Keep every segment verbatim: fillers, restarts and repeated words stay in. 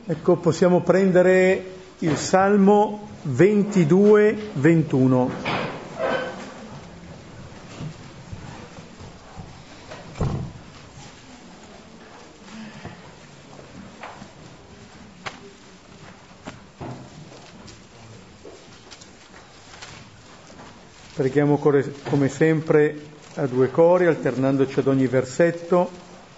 Ecco, possiamo prendere il Salmo ventidue ventuno. Preghiamo come sempre a due cori, alternandoci ad ogni versetto.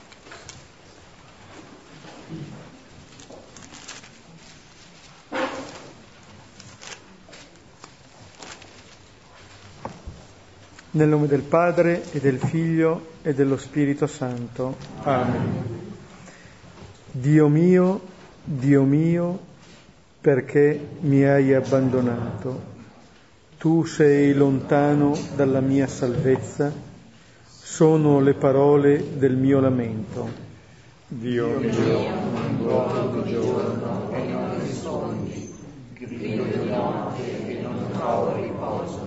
Nel nome del Padre e del Figlio e dello Spirito Santo. Amen. Dio mio, Dio mio, perché mi hai abbandonato? Tu sei lontano dalla mia salvezza, sono le parole del mio lamento. Dio mio, non duomo di giorno e non rispondi, grido di notte e non trovo riposo.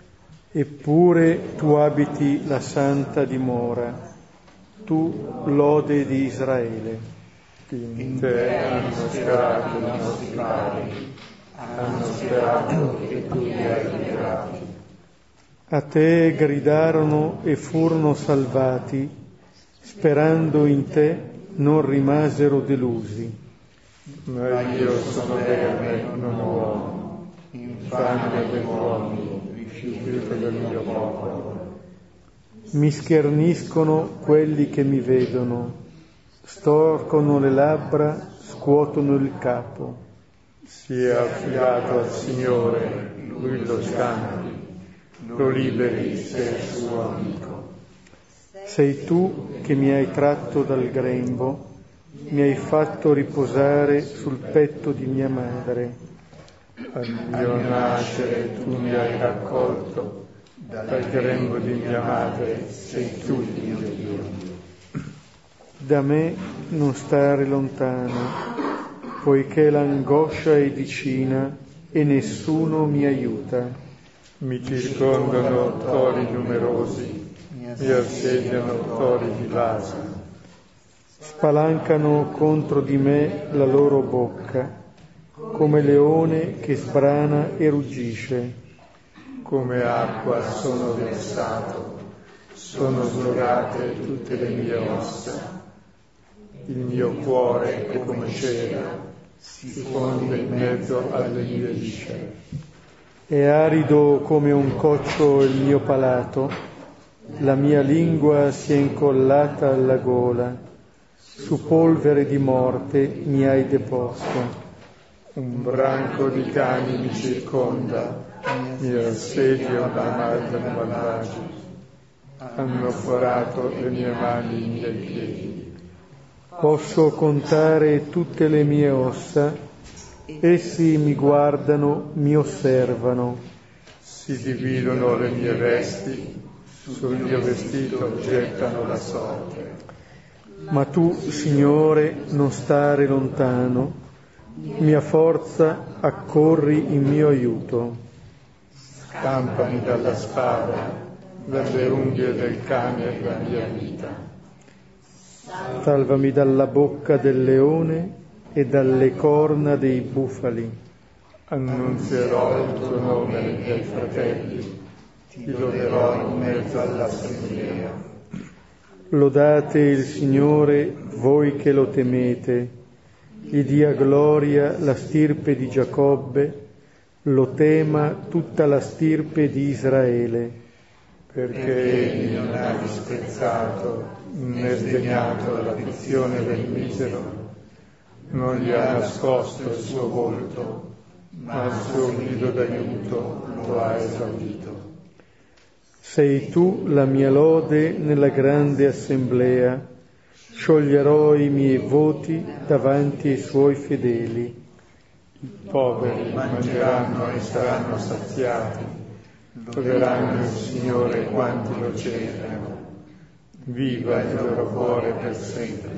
Eppure tu abiti la santa dimora, tu lode di Israele. In te hanno sperato i nostri padri, hanno sperato che tu li hai liberati. A te gridarono e furono salvati, sperando in te non rimasero delusi. Ma io sono verme, non uomo, infame degli uomini, rifiuto del mio popolo. Mi scherniscono quelli che mi vedono, storcono le labbra, scuotono il capo. Sia affidato al Signore, Lui lo scampi, lo liberi se è suo amico. Sei tu che mi hai tratto dal grembo, mi hai fatto riposare sul petto di mia madre. Al mio nascere tu mi hai raccolto, dal grembo di mia madre sei tu il mio Dio. Da me non stare lontano, poiché l'angoscia è vicina e nessuno mi aiuta. Mi circondano tori numerosi, mi assediano tori di base. Spalancano contro di me la loro bocca, come leone che sbrana e ruggisce. Come acqua sono versato, sono slogate tutte le mie ossa. Il mio cuore è come cera, si fonde in mezzo alle mie viscere. È arido come un coccio il mio palato, la mia lingua si è incollata alla gola, su polvere di morte mi hai deposto. Un branco di cani mi circonda, mi assedio da madre malvagi, hanno forato le mie mani nei miei piedi. Posso contare tutte le mie ossa, essi mi guardano, mi osservano. Si dividono le mie vesti, sul mio vestito gettano la sorte. Ma tu, Signore, non stare lontano, mia forza, accorri in mio aiuto. Scampami dalla spada, dalle unghie del cane la mia vita. Salvami dalla bocca del leone e dalle corna dei bufali. Annunzierò il tuo nome ai miei fratelli, ti loderò in mezzo all'assemblea. Lodate il Signore, voi che lo temete, gli dia gloria la stirpe di Giacobbe, lo tema tutta la stirpe di Israele. Perché egli non ha disprezzato né sdegnato l'afflizione del misero, non gli ha nascosto il suo volto, ma il suo grido d'aiuto lo ha esaudito. Sei tu la mia lode nella grande assemblea, scioglierò i miei voti davanti ai suoi fedeli. I poveri mangeranno e saranno saziati, loderanno il Signore quanti lo cercano. Viva il loro cuore per sempre.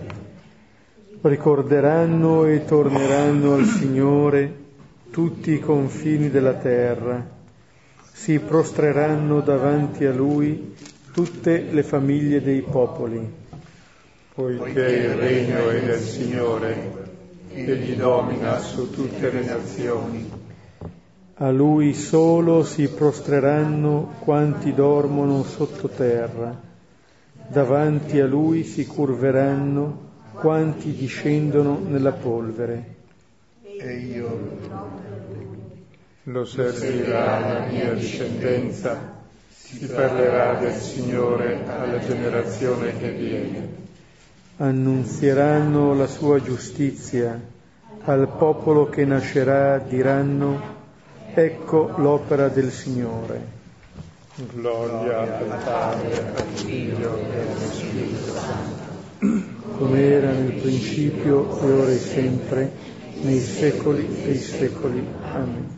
Ricorderanno e torneranno al Signore tutti i confini della terra. Si prostreranno davanti a Lui tutte le famiglie dei popoli. Poiché il regno è del Signore egli domina su tutte le nazioni. A lui solo si prostreranno quanti dormono sottoterra, davanti a lui si curveranno quanti discendono nella polvere. E io lo servirà la mia discendenza, si parlerà del Signore alla generazione che viene. Annunzieranno la sua giustizia, al popolo che nascerà diranno: ecco l'opera del Signore. Gloria al Padre, al Figlio e allo Spirito Santo. Come era nel principio e ora e sempre, nei secoli dei secoli. Amen.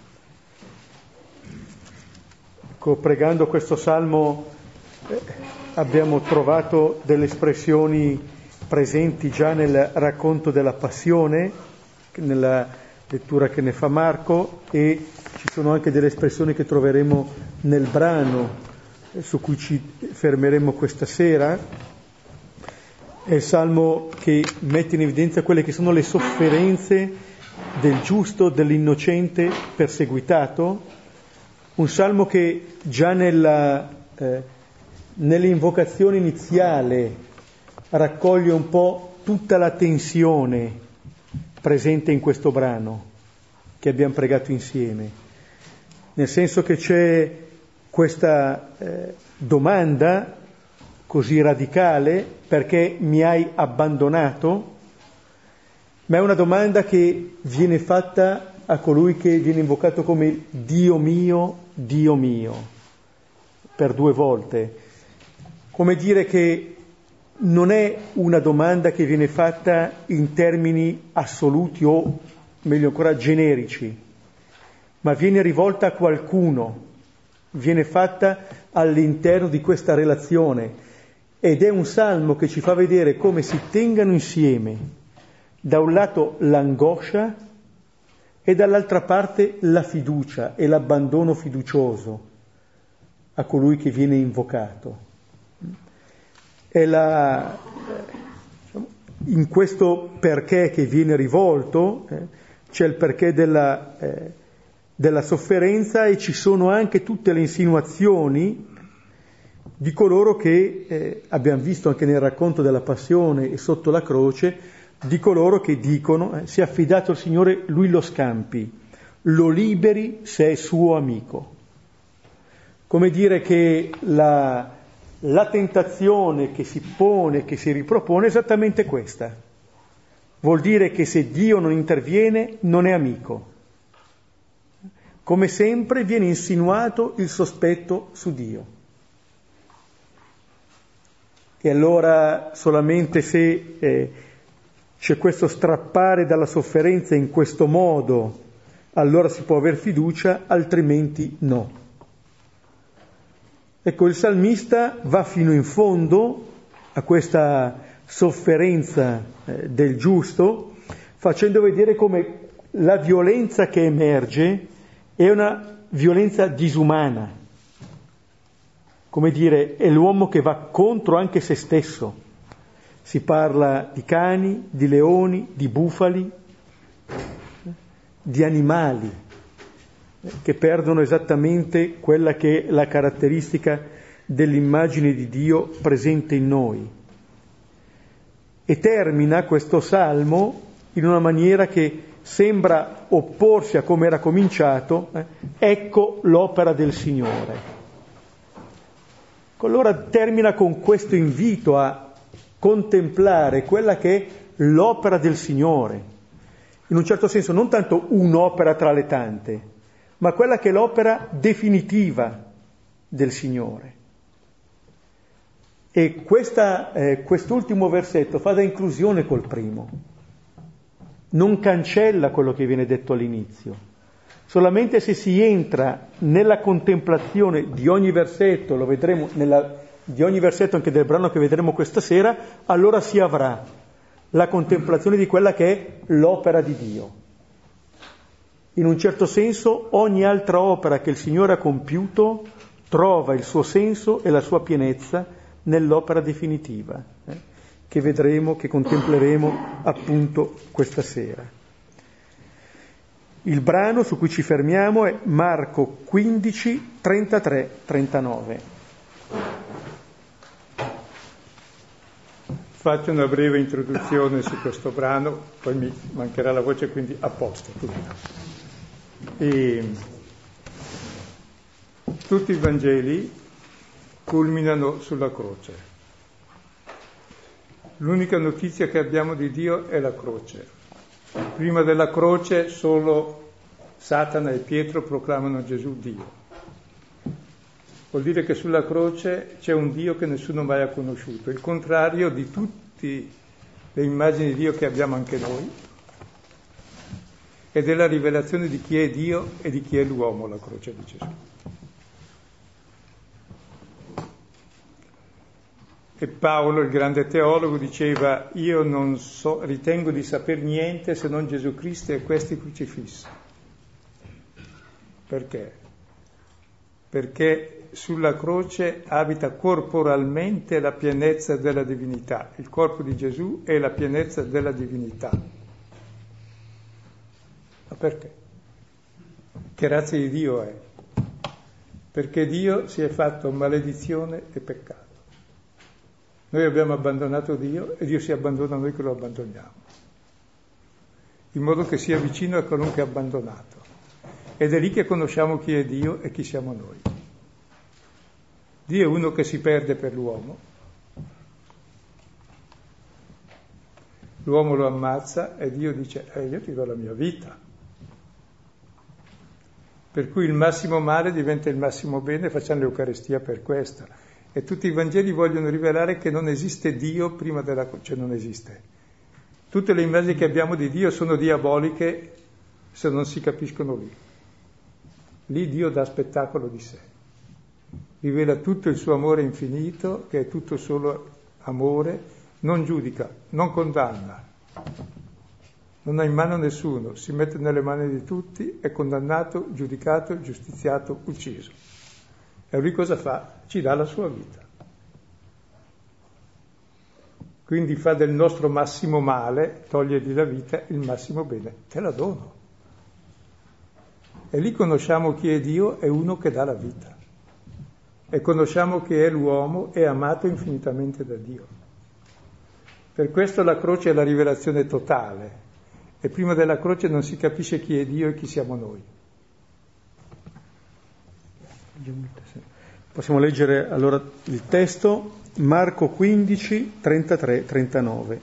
Ecco, pregando questo salmo eh, abbiamo trovato delle espressioni presenti già nel racconto della Passione, nella lettura che ne fa Marco, e ci sono anche delle espressioni che troveremo nel brano eh, su cui ci fermeremo questa sera. È il salmo che mette in evidenza quelle che sono le sofferenze del giusto, dell'innocente perseguitato. Un salmo che già nella, eh, nell'invocazione iniziale raccoglie un po' tutta la tensione presente in questo brano che abbiamo pregato insieme, nel senso che c'è questa eh, domanda così radicale: perché mi hai abbandonato? Ma è una domanda che viene fatta a colui che viene invocato come Dio mio, Dio mio, per due volte. Come dire che non è una domanda che viene fatta in termini assoluti o, meglio ancora, generici, ma viene rivolta a qualcuno, viene fatta all'interno di questa relazione, ed è un salmo che ci fa vedere come si tengano insieme da un lato l'angoscia e dall'altra parte la fiducia e l'abbandono fiducioso a colui che viene invocato. È la, in questo perché che viene rivolto eh, c'è il perché della, eh, della sofferenza, e ci sono anche tutte le insinuazioni di coloro che, eh, abbiamo visto anche nel racconto della Passione e sotto la croce, di coloro che dicono eh, si è affidato al Signore, lui lo scampi, lo liberi se è suo amico. Come dire che la, la tentazione che si pone, che si ripropone è esattamente questa. Vuol dire che se Dio non interviene non è amico. Come sempre viene insinuato il sospetto su Dio. E allora solamente se eh, c'è questo strappare dalla sofferenza in questo modo, allora si può aver fiducia, altrimenti no. Ecco, il salmista va fino in fondo a questa sofferenza eh, del giusto, facendo vedere come la violenza che emerge è una violenza disumana. Come dire, è l'uomo che va contro anche se stesso. Si parla di cani, di leoni, di bufali, di animali che perdono esattamente quella che è la caratteristica dell'immagine di Dio presente in noi. E termina questo salmo in una maniera che sembra opporsi a come era cominciato, eh, ecco l'opera del Signore. Allora termina con questo invito a contemplare quella che è l'opera del Signore, in un certo senso non tanto un'opera tra le tante, ma quella che è l'opera definitiva del Signore. E questa, eh, quest'ultimo versetto fa da inclusione col primo, non cancella quello che viene detto all'inizio. Solamente se si entra nella contemplazione di ogni versetto, lo vedremo nella, di ogni versetto anche del brano che vedremo questa sera, allora si avrà la contemplazione di quella che è l'opera di Dio. In un certo senso ogni altra opera che il Signore ha compiuto trova il suo senso e la sua pienezza nell'opera definitiva, eh, che vedremo, che contempleremo appunto questa sera. Il brano su cui ci fermiamo è Marco quindici, trentatré trentanove. Faccio una breve introduzione su questo brano, poi mi mancherà la voce, quindi a posto. E tutti i Vangeli culminano sulla croce. L'unica notizia che abbiamo di Dio è la croce. Prima della croce solo Satana e Pietro proclamano Gesù Dio. Vuol dire che sulla croce c'è un Dio che nessuno mai ha conosciuto, il contrario di tutte le immagini di Dio che abbiamo anche noi, ed è la rivelazione di chi è Dio e di chi è l'uomo, la croce di Gesù. E Paolo, il grande teologo, diceva: io non so, ritengo di saper niente se non Gesù Cristo e questi crocifissi. Perché? Perché sulla croce abita corporalmente la pienezza della divinità. Il corpo di Gesù è la pienezza della divinità. Ma perché? Che razza di Dio è? Perché Dio si è fatto maledizione e peccato. Noi abbiamo abbandonato Dio e Dio si abbandona a noi che lo abbandoniamo, in modo che sia vicino a colui che è abbandonato. Ed è lì che conosciamo chi è Dio e chi siamo noi. Dio è uno che si perde per l'uomo, l'uomo lo ammazza e Dio dice: eh, io ti do la mia vita. Per cui il massimo male diventa il massimo bene, facciamo l'Eucaristia per questo. E tutti i Vangeli vogliono rivelare che non esiste Dio prima della croce, cioè non esiste. Tutte le immagini che abbiamo di Dio sono diaboliche se non si capiscono lì. Lì Dio dà spettacolo di sé. Rivela tutto il suo amore infinito, che è tutto solo amore, non giudica, non condanna, non ha in mano nessuno, si mette nelle mani di tutti, è condannato, giudicato, giustiziato, ucciso. E lui cosa fa? Ci dà la sua vita. Quindi fa del nostro massimo male, togliergli la vita, il massimo bene. Te la dono. E lì conosciamo chi è Dio, è uno che dà la vita. E conosciamo che è l'uomo, è amato infinitamente da Dio. Per questo la croce è la rivelazione totale. E prima della croce non si capisce chi è Dio e chi siamo noi. Possiamo leggere allora il testo, Marco quindici, trentatré trentanove.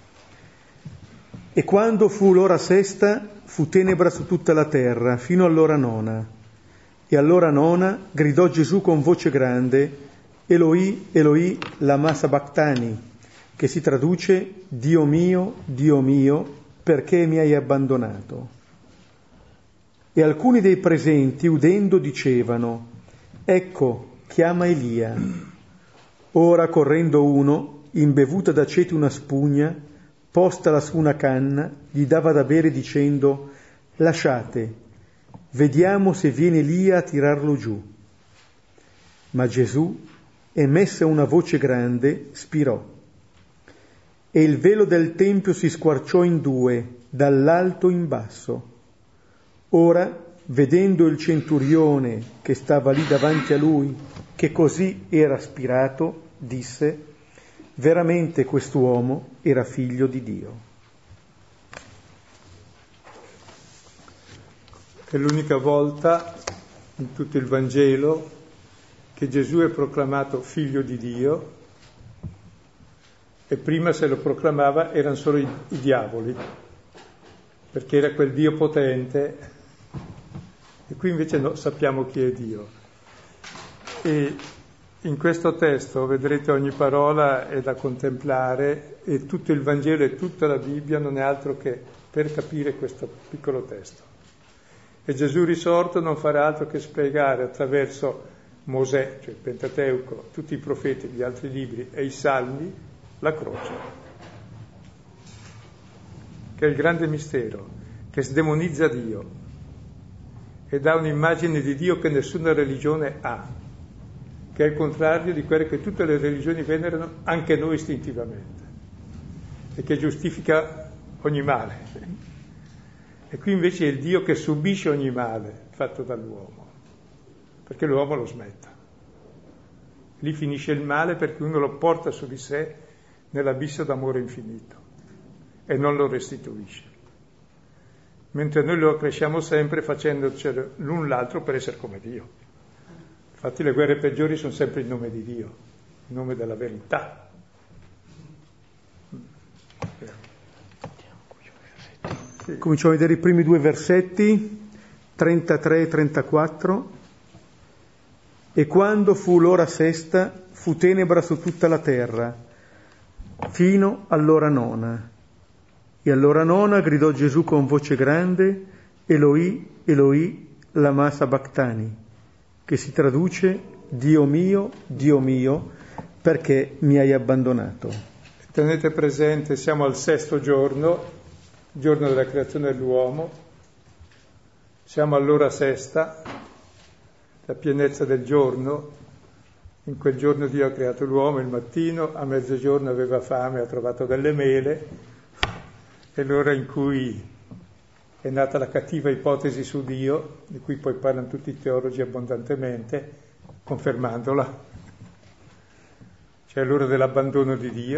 E quando fu l'ora sesta, fu tenebra su tutta la terra, fino all'ora nona. E all'ora nona gridò Gesù con voce grande: Eloi, Eloi, lama sabachthani, che si traduce: Dio mio, Dio mio, perché mi hai abbandonato? E alcuni dei presenti, udendo, dicevano: ecco, chiama Elia. Ora, correndo uno, imbevuta d'aceto una spugna, postala su una canna, gli dava da bere dicendo: lasciate, vediamo se viene Elia a tirarlo giù. Ma Gesù, emessa una voce grande, spirò. E il velo del tempio si squarciò in due, dall'alto in basso. Ora, vedendo il centurione che stava lì davanti a lui, che così era spirato, disse: veramente quest'uomo era figlio di Dio. È l'unica volta in tutto il Vangelo che Gesù è proclamato figlio di Dio, e prima se lo proclamava erano solo i, i diavoli, perché era quel Dio potente, e qui invece no, sappiamo chi è Dio. E in questo testo, vedrete, ogni parola è da contemplare, e tutto il Vangelo e tutta la Bibbia non è altro che per capire questo piccolo testo. E Gesù risorto non farà altro che spiegare attraverso Mosè, cioè il Pentateuco, tutti i profeti, gli altri libri e i Salmi, la croce, che è il grande mistero, che sdemonizza Dio e dà un'immagine di Dio che nessuna religione ha, che è il contrario di quelle che tutte le religioni venerano, anche noi istintivamente. e che giustifica ogni male. E qui invece è il Dio che subisce ogni male fatto dall'uomo, perché l'uomo lo smetta. Lì finisce il male perché uno lo porta su di sé nell'abisso d'amore infinito e non lo restituisce. Mentre noi lo cresciamo sempre facendoci l'un l'altro per essere come Dio. Infatti le guerre peggiori sono sempre in nome di Dio, in nome della verità. Sì. Cominciamo a vedere i primi due versetti, trentatré e trentaquattro. E quando fu l'ora sesta, fu tenebra su tutta la terra, fino all'ora nona. E all'ora nona gridò Gesù con voce grande, Eloi, Eloi, lama sabachthani, che si traduce, Dio mio, Dio mio, perché mi hai abbandonato. Tenete presente, siamo al sesto giorno, giorno della creazione dell'uomo, siamo all'ora sesta, la pienezza del giorno. In quel giorno Dio ha creato l'uomo il mattino, a mezzogiorno aveva fame, ha trovato delle mele, è l'ora in cui è nata la cattiva ipotesi su Dio, di cui poi parlano tutti i teologi abbondantemente, confermandola. Cioè l'ora dell'abbandono di Dio.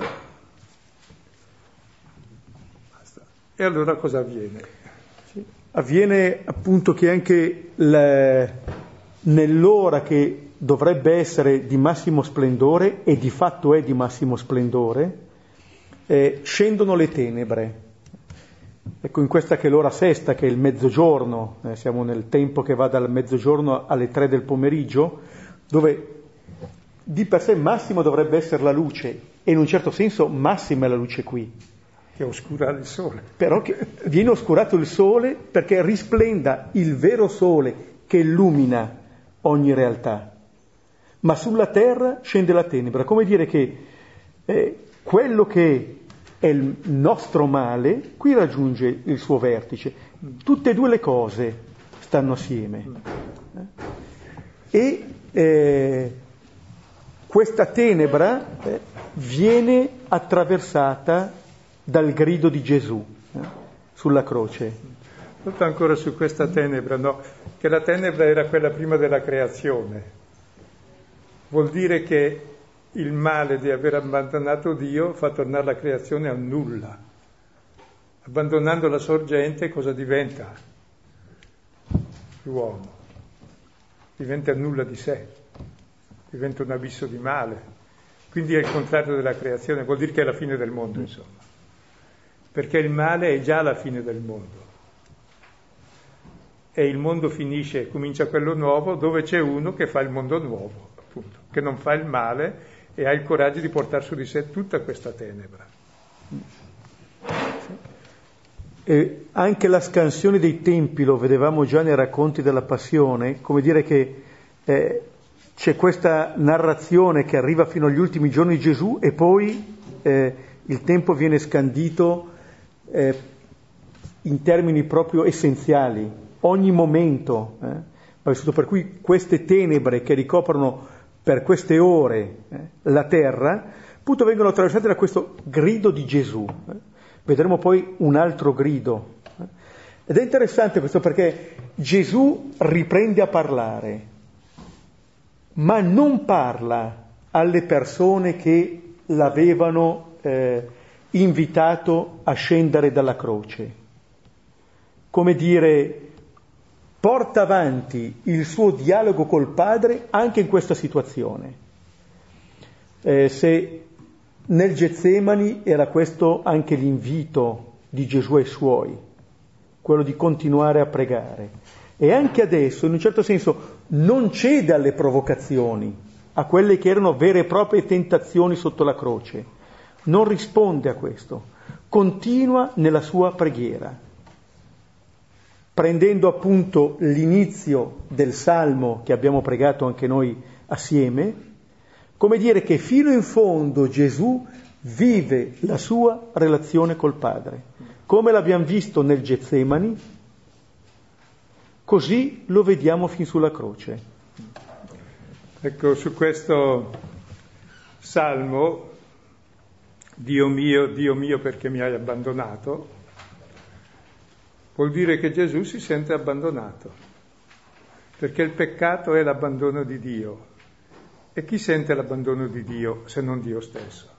Basta. E allora cosa avviene? Sì. Avviene appunto che anche le, nell'ora che dovrebbe essere di massimo splendore, e di fatto è di massimo splendore, eh, scendono le tenebre. Ecco, in questa che è l'ora sesta, che è il mezzogiorno, eh, siamo nel tempo che va dal mezzogiorno alle tre del pomeriggio, dove di per sé massimo dovrebbe essere la luce, e in un certo senso massima è la luce qui. Che oscura il sole. Però che viene oscurato il sole perché risplenda il vero sole che illumina ogni realtà. Ma sulla terra scende la tenebra, come dire che eh, quello che è il nostro male, qui raggiunge il suo vertice. Tutte e due le cose stanno assieme. E eh, questa tenebra eh, viene attraversata dal grido di Gesù eh, sulla croce. Tutto ancora su questa tenebra, no? Che la tenebra era quella prima della creazione. Vuol dire che il male di aver abbandonato Dio fa tornare la creazione a nulla. Abbandonando la sorgente cosa diventa? L'uomo. Diventa nulla di sé, diventa un abisso di male. Quindi è il contrario della creazione, vuol dire che è la fine del mondo, insomma. Perché il male è già la fine del mondo. E il mondo finisce, comincia quello nuovo, dove c'è uno che fa il mondo nuovo, appunto, che non fa il male e ha il coraggio di portare su di sé tutta questa tenebra. E anche la scansione dei tempi, lo vedevamo già nei racconti della Passione, come dire che eh, c'è questa narrazione che arriva fino agli ultimi giorni di Gesù e poi eh, il tempo viene scandito eh, in termini proprio essenziali, ogni momento, eh, per cui queste tenebre che ricoprono per queste ore eh, la terra, appunto vengono attraversate da questo grido di Gesù. Eh. Vedremo poi un altro grido. Eh. Ed è interessante questo perché Gesù riprende a parlare, ma non parla alle persone che l'avevano eh, invitato a scendere dalla croce. Come dire, porta avanti il suo dialogo col Padre anche in questa situazione. Eh, se nel Getsemani era questo anche l'invito di Gesù ai Suoi, quello di continuare a pregare. E anche adesso, in un certo senso, non cede alle provocazioni, a quelle che erano vere e proprie tentazioni sotto la croce. Non risponde a questo, continua nella sua preghiera. Prendendo appunto l'inizio del Salmo che abbiamo pregato anche noi assieme, come dire che fino in fondo Gesù vive la sua relazione col Padre. Come l'abbiamo visto nel Getsemani, così lo vediamo fin sulla croce. Ecco, su questo Salmo Dio mio, Dio mio, perché mi hai abbandonato, vuol dire che Gesù si sente abbandonato, perché il peccato è l'abbandono di Dio. E chi sente l'abbandono di Dio se non Dio stesso?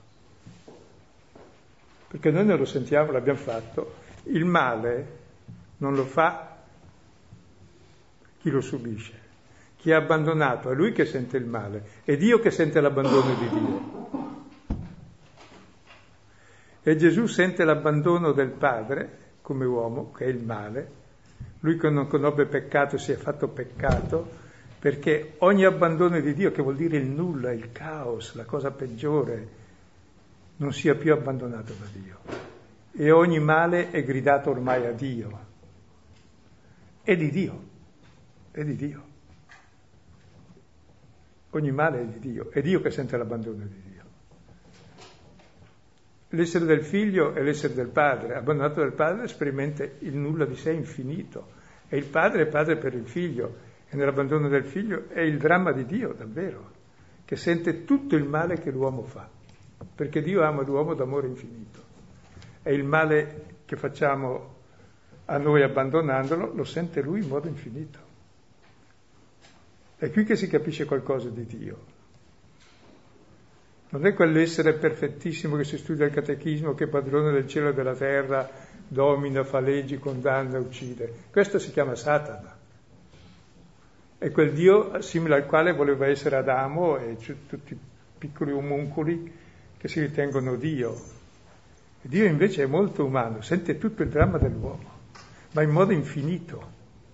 Perché noi non lo sentiamo, l'abbiamo fatto. Il male non lo fa chi lo subisce. Chi è abbandonato è lui che sente il male, è Dio che sente l'abbandono di Dio. E Gesù sente l'abbandono del Padre come uomo, che è il male. Lui che non conobbe peccato si è fatto peccato, perché ogni abbandono di Dio, che vuol dire il nulla, il caos, la cosa peggiore, non sia più abbandonato da Dio. E ogni male è gridato ormai a Dio. È di Dio, è di Dio. Ogni male è di Dio, è Dio che sente l'abbandono di Dio. L'essere del figlio è l'essere del padre, abbandonato dal padre sperimenta il nulla di sé infinito. E il padre è padre per il figlio, e nell'abbandono del figlio è il dramma di Dio, davvero, che sente tutto il male che l'uomo fa, perché Dio ama l'uomo d'amore infinito. E il male che facciamo a noi abbandonandolo lo sente lui in modo infinito. È qui che si capisce qualcosa di Dio. Non è quell'essere perfettissimo che si studia al catechismo, che è padrone del cielo e della terra, domina, fa leggi, condanna, uccide. Questo si chiama Satana. È quel Dio simile al quale voleva essere Adamo e tutti i piccoli omuncoli che si ritengono Dio. E Dio invece è molto umano, sente tutto il dramma dell'uomo, ma in modo infinito.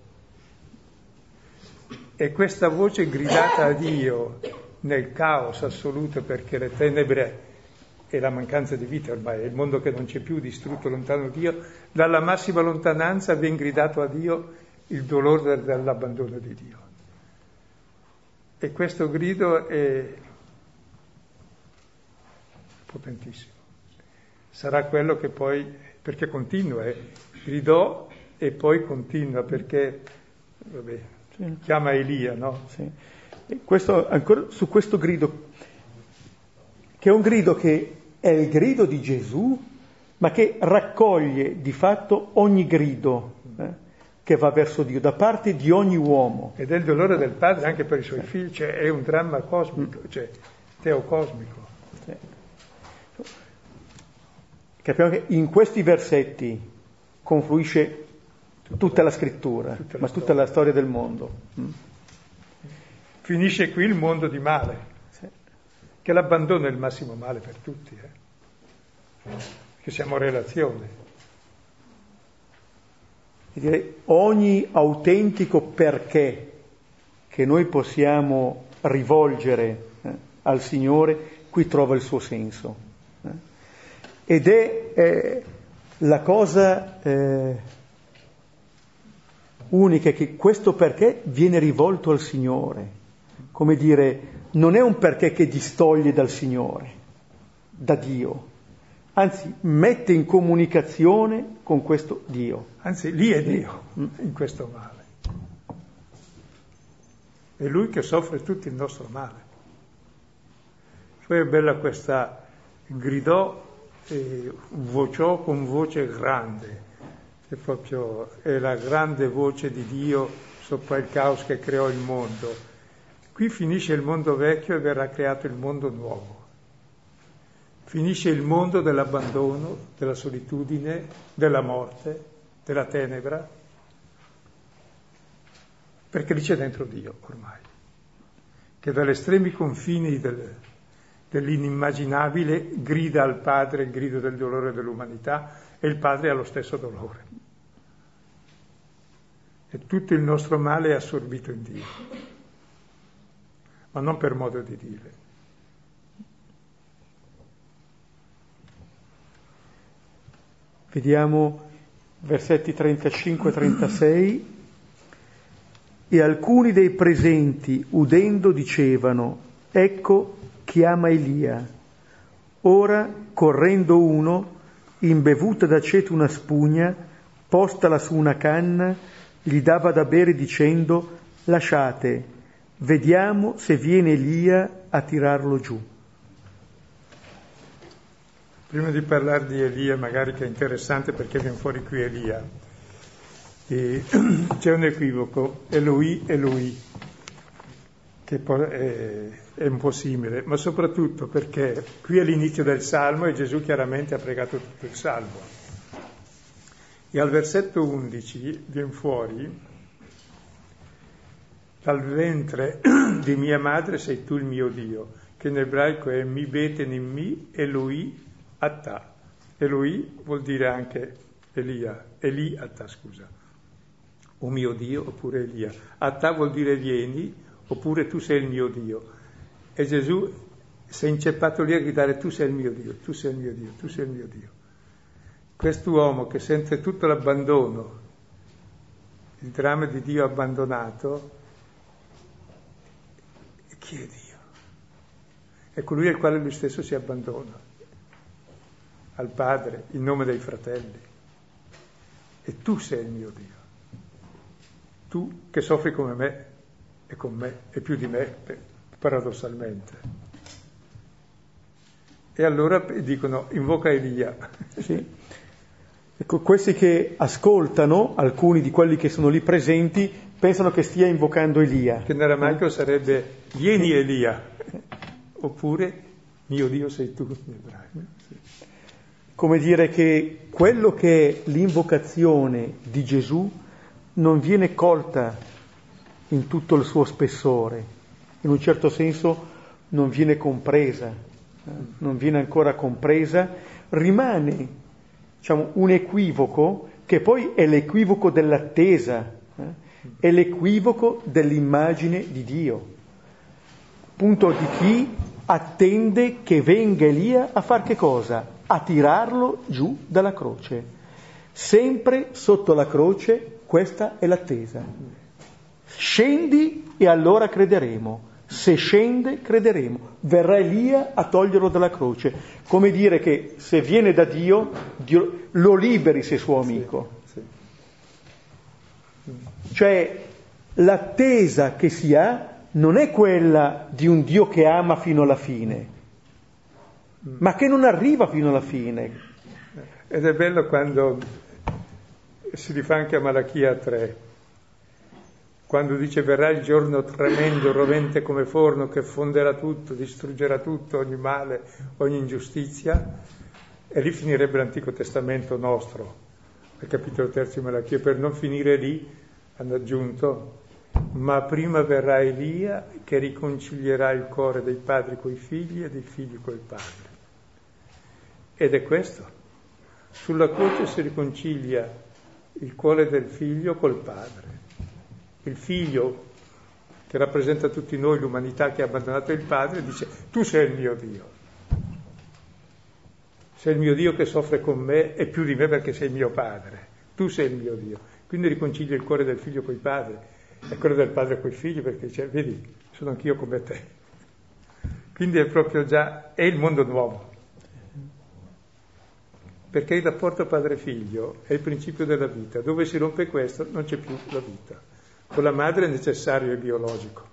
E questa voce gridata a Dio nel caos assoluto, perché le tenebre e la mancanza di vita ormai è il mondo che non c'è più, distrutto, lontano da Dio, dalla massima lontananza viene gridato a Dio il dolore dell'abbandono di Dio. E questo grido è potentissimo. Sarà quello che poi, perché continua, eh, gridò e poi continua, perché vabbè, sì. Chiama Elia, no? Sì. E questo, ancora su questo grido, che è un grido che è il grido di Gesù, ma che raccoglie di fatto ogni grido eh, che va verso Dio, da parte di ogni uomo. Ed è il dolore del Padre anche per i suoi figli, cioè è un dramma cosmico, mm. cioè teocosmico. Sì. Capiamo che in questi versetti confluisce tutta la scrittura, tutta la ma storia. Tutta la storia del mondo. Mm. Finisce qui il mondo di male, sì. Che l'abbandono è il massimo male per tutti, eh? Che siamo relazione. E direi, ogni autentico perché che noi possiamo rivolgere eh, al Signore, qui trova il suo senso. Eh? Ed è eh, la cosa eh, unica, che questo perché viene rivolto al Signore. Come dire, non è un perché che distoglie dal Signore, da Dio, anzi mette in comunicazione con questo Dio. Anzi, lì è Dio, mm. in questo male. È Lui che soffre tutto il nostro male. Poi è bella questa, gridò e vociò con voce grande, è proprio è la grande voce di Dio sopra il caos che creò il mondo. Qui finisce il mondo vecchio e verrà creato il mondo nuovo. Finisce il mondo dell'abbandono, della solitudine, della morte, della tenebra, perché lì c'è dentro Dio ormai, che dagli estremi confini del, dell'inimmaginabile grida al Padre il grido del dolore dell'umanità, e il Padre ha lo stesso dolore. E tutto il nostro male è assorbito in Dio. Ma non per modo di dire. Vediamo versetti trentacinque trentasei. E alcuni dei presenti, udendo, dicevano: ecco, chiama Elia. Ora, correndo uno, imbevuta d'aceto una spugna, postala su una canna, gli dava da bere dicendo: lasciate, vediamo se viene Elia a tirarlo giù. Prima di parlare di Elia, magari che è interessante perché viene fuori qui Elia, e c'è un equivoco, Eloi, Eloi, che è, è un po' simile, ma soprattutto perché qui è l'inizio del Salmo e Gesù chiaramente ha pregato tutto il Salmo. E al versetto undici viene fuori: dal ventre di mia madre sei tu il mio Dio, che in ebraico è mi beten in mi, Eloi Attà. Eloi vuol dire anche Elia, Eli Attà, scusa, o mio Dio, oppure Elia. Attà vuol dire vieni, oppure tu sei il mio Dio. E Gesù si è inceppato lì a gridare tu sei il mio Dio, tu sei il mio Dio, tu sei il mio Dio. Quest'uomo che sente tutto l'abbandono, il dramma di Dio abbandonato, chi è Dio? È colui al quale lui stesso si abbandona, al Padre, in nome dei fratelli. E tu sei il mio Dio. Tu che soffri come me, e con me, e più di me, paradossalmente. E allora dicono, invoca Elia. Sì. Ecco, questi che ascoltano, alcuni di quelli che sono lì presenti, pensano che stia invocando Elia. Che nell'aramaico sarebbe, vieni Elia, oppure, mio Dio sei tu, in ebraico. Sì. Come dire che quello che è l'invocazione di Gesù non viene colta in tutto il suo spessore, in un certo senso non viene compresa, eh? non viene ancora compresa, rimane, diciamo, un equivoco che poi è l'equivoco dell'attesa, eh? è l'equivoco dell'immagine di Dio, appunto di chi attende che venga Elia a far che cosa? A tirarlo giù dalla croce. Sempre sotto la croce, questa è l'attesa. Scendi e allora crederemo. Se scende, crederemo. Verrà Elia a toglierlo dalla croce. Come dire che se viene da Dio, Dio lo liberi se suo amico. Sì, sì. Cioè, l'attesa che si ha non è quella di un Dio che ama fino alla fine, ma che non arriva fino alla fine. Ed è bello quando si rifà anche a Malachia tre, quando dice verrà il giorno tremendo, rovente come forno, che fonderà tutto, distruggerà tutto, ogni male, ogni ingiustizia, e lì finirebbe l'Antico Testamento nostro, al capitolo terzo di Malachia. Per non finire lì hanno aggiunto: ma prima verrà Elia che riconcilierà il cuore dei padri coi figli e dei figli col padre. Ed è questo. Sulla croce si riconcilia il cuore del figlio col padre. Il figlio, che rappresenta tutti noi, l'umanità che ha abbandonato il padre, dice tu sei il mio Dio. Sei il mio Dio che soffre con me e più di me perché sei mio padre. Tu sei il mio Dio. Quindi riconcilia il cuore del figlio coi padri e quello del padre coi figli, perché dice vedi, sono anch'io come te. Quindi è proprio già, è il mondo nuovo. Perché il rapporto padre-figlio è il principio della vita. Dove si rompe questo non c'è più la vita. Con la madre è necessario e biologico.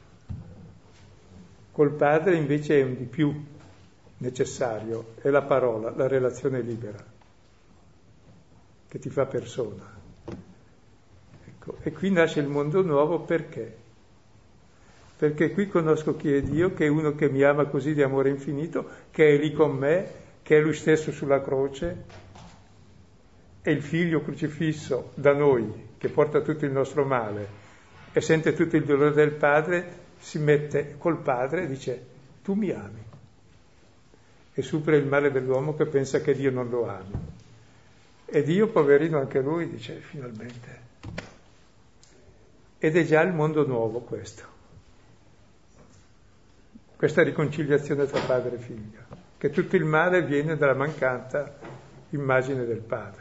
Col padre invece è un di più necessario, è la parola, la relazione libera, che ti fa persona. Ecco, e qui nasce il mondo nuovo perché? Perché qui conosco chi è Dio, che è uno che mi ama così di amore infinito, che è lì con me, che è lui stesso sulla croce, e il figlio crocifisso da noi, che porta tutto il nostro male e sente tutto il dolore del padre, si mette col padre e dice tu mi ami, e supera il male dell'uomo che pensa che Dio non lo ami. E Dio, poverino anche lui, dice finalmente. Ed è già il mondo nuovo questo, questa riconciliazione tra padre e figlio, che tutto il male viene dalla mancata immagine del padre.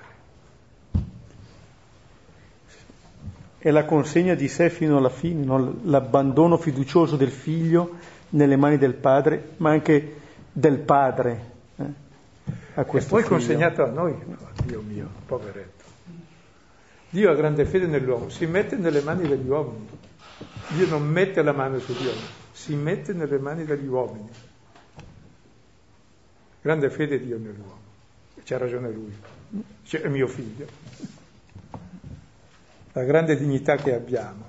È la consegna di sé fino alla fine, no? L'abbandono fiducioso del figlio nelle mani del padre, ma anche del padre eh, a questo e poi figlio. Consegnato a noi, oh, Dio mio, poveretto. Dio ha grande fede nell'uomo, si mette nelle mani degli uomini. Dio non mette la mano sugli uomini, si mette nelle mani degli uomini. Grande fede Dio nell'uomo. C'ha ragione lui. Cioè, è mio figlio. La grande dignità che abbiamo.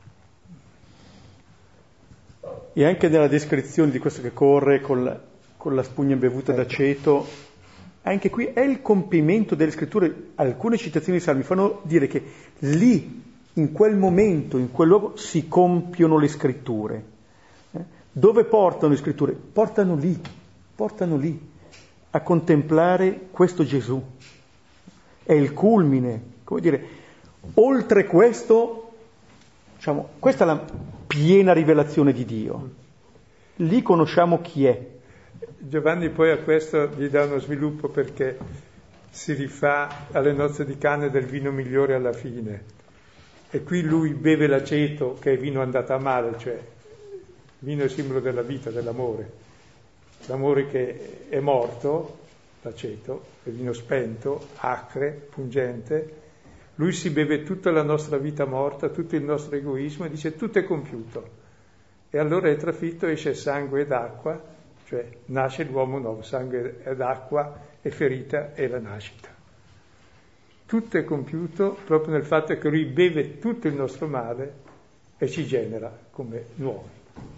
E anche nella descrizione di questo che corre con la, con la spugna imbevuta d'aceto, anche qui è il compimento delle scritture. Alcune citazioni dei Salmi fanno dire che lì, in quel momento, in quel luogo, si compiono le scritture. Eh? Dove portano le scritture? Portano lì, portano lì, a contemplare questo Gesù. È il culmine, come dire, oltre questo, diciamo, questa è la piena rivelazione di Dio. Lì conosciamo chi è. Giovanni poi a questo gli dà uno sviluppo perché si rifà alle nozze di Cana del vino migliore alla fine. E qui lui beve l'aceto, che è vino andato a male, cioè il vino è simbolo della vita, dell'amore. L'amore che è morto, l'aceto, è vino spento, acre, pungente. Lui si beve tutta la nostra vita morta, tutto il nostro egoismo e dice tutto è compiuto. E allora è trafitto, esce sangue ed acqua, cioè nasce l'uomo nuovo, sangue ed acqua e ferita è la nascita. Tutto è compiuto proprio nel fatto che lui beve tutto il nostro male e ci genera come nuovi.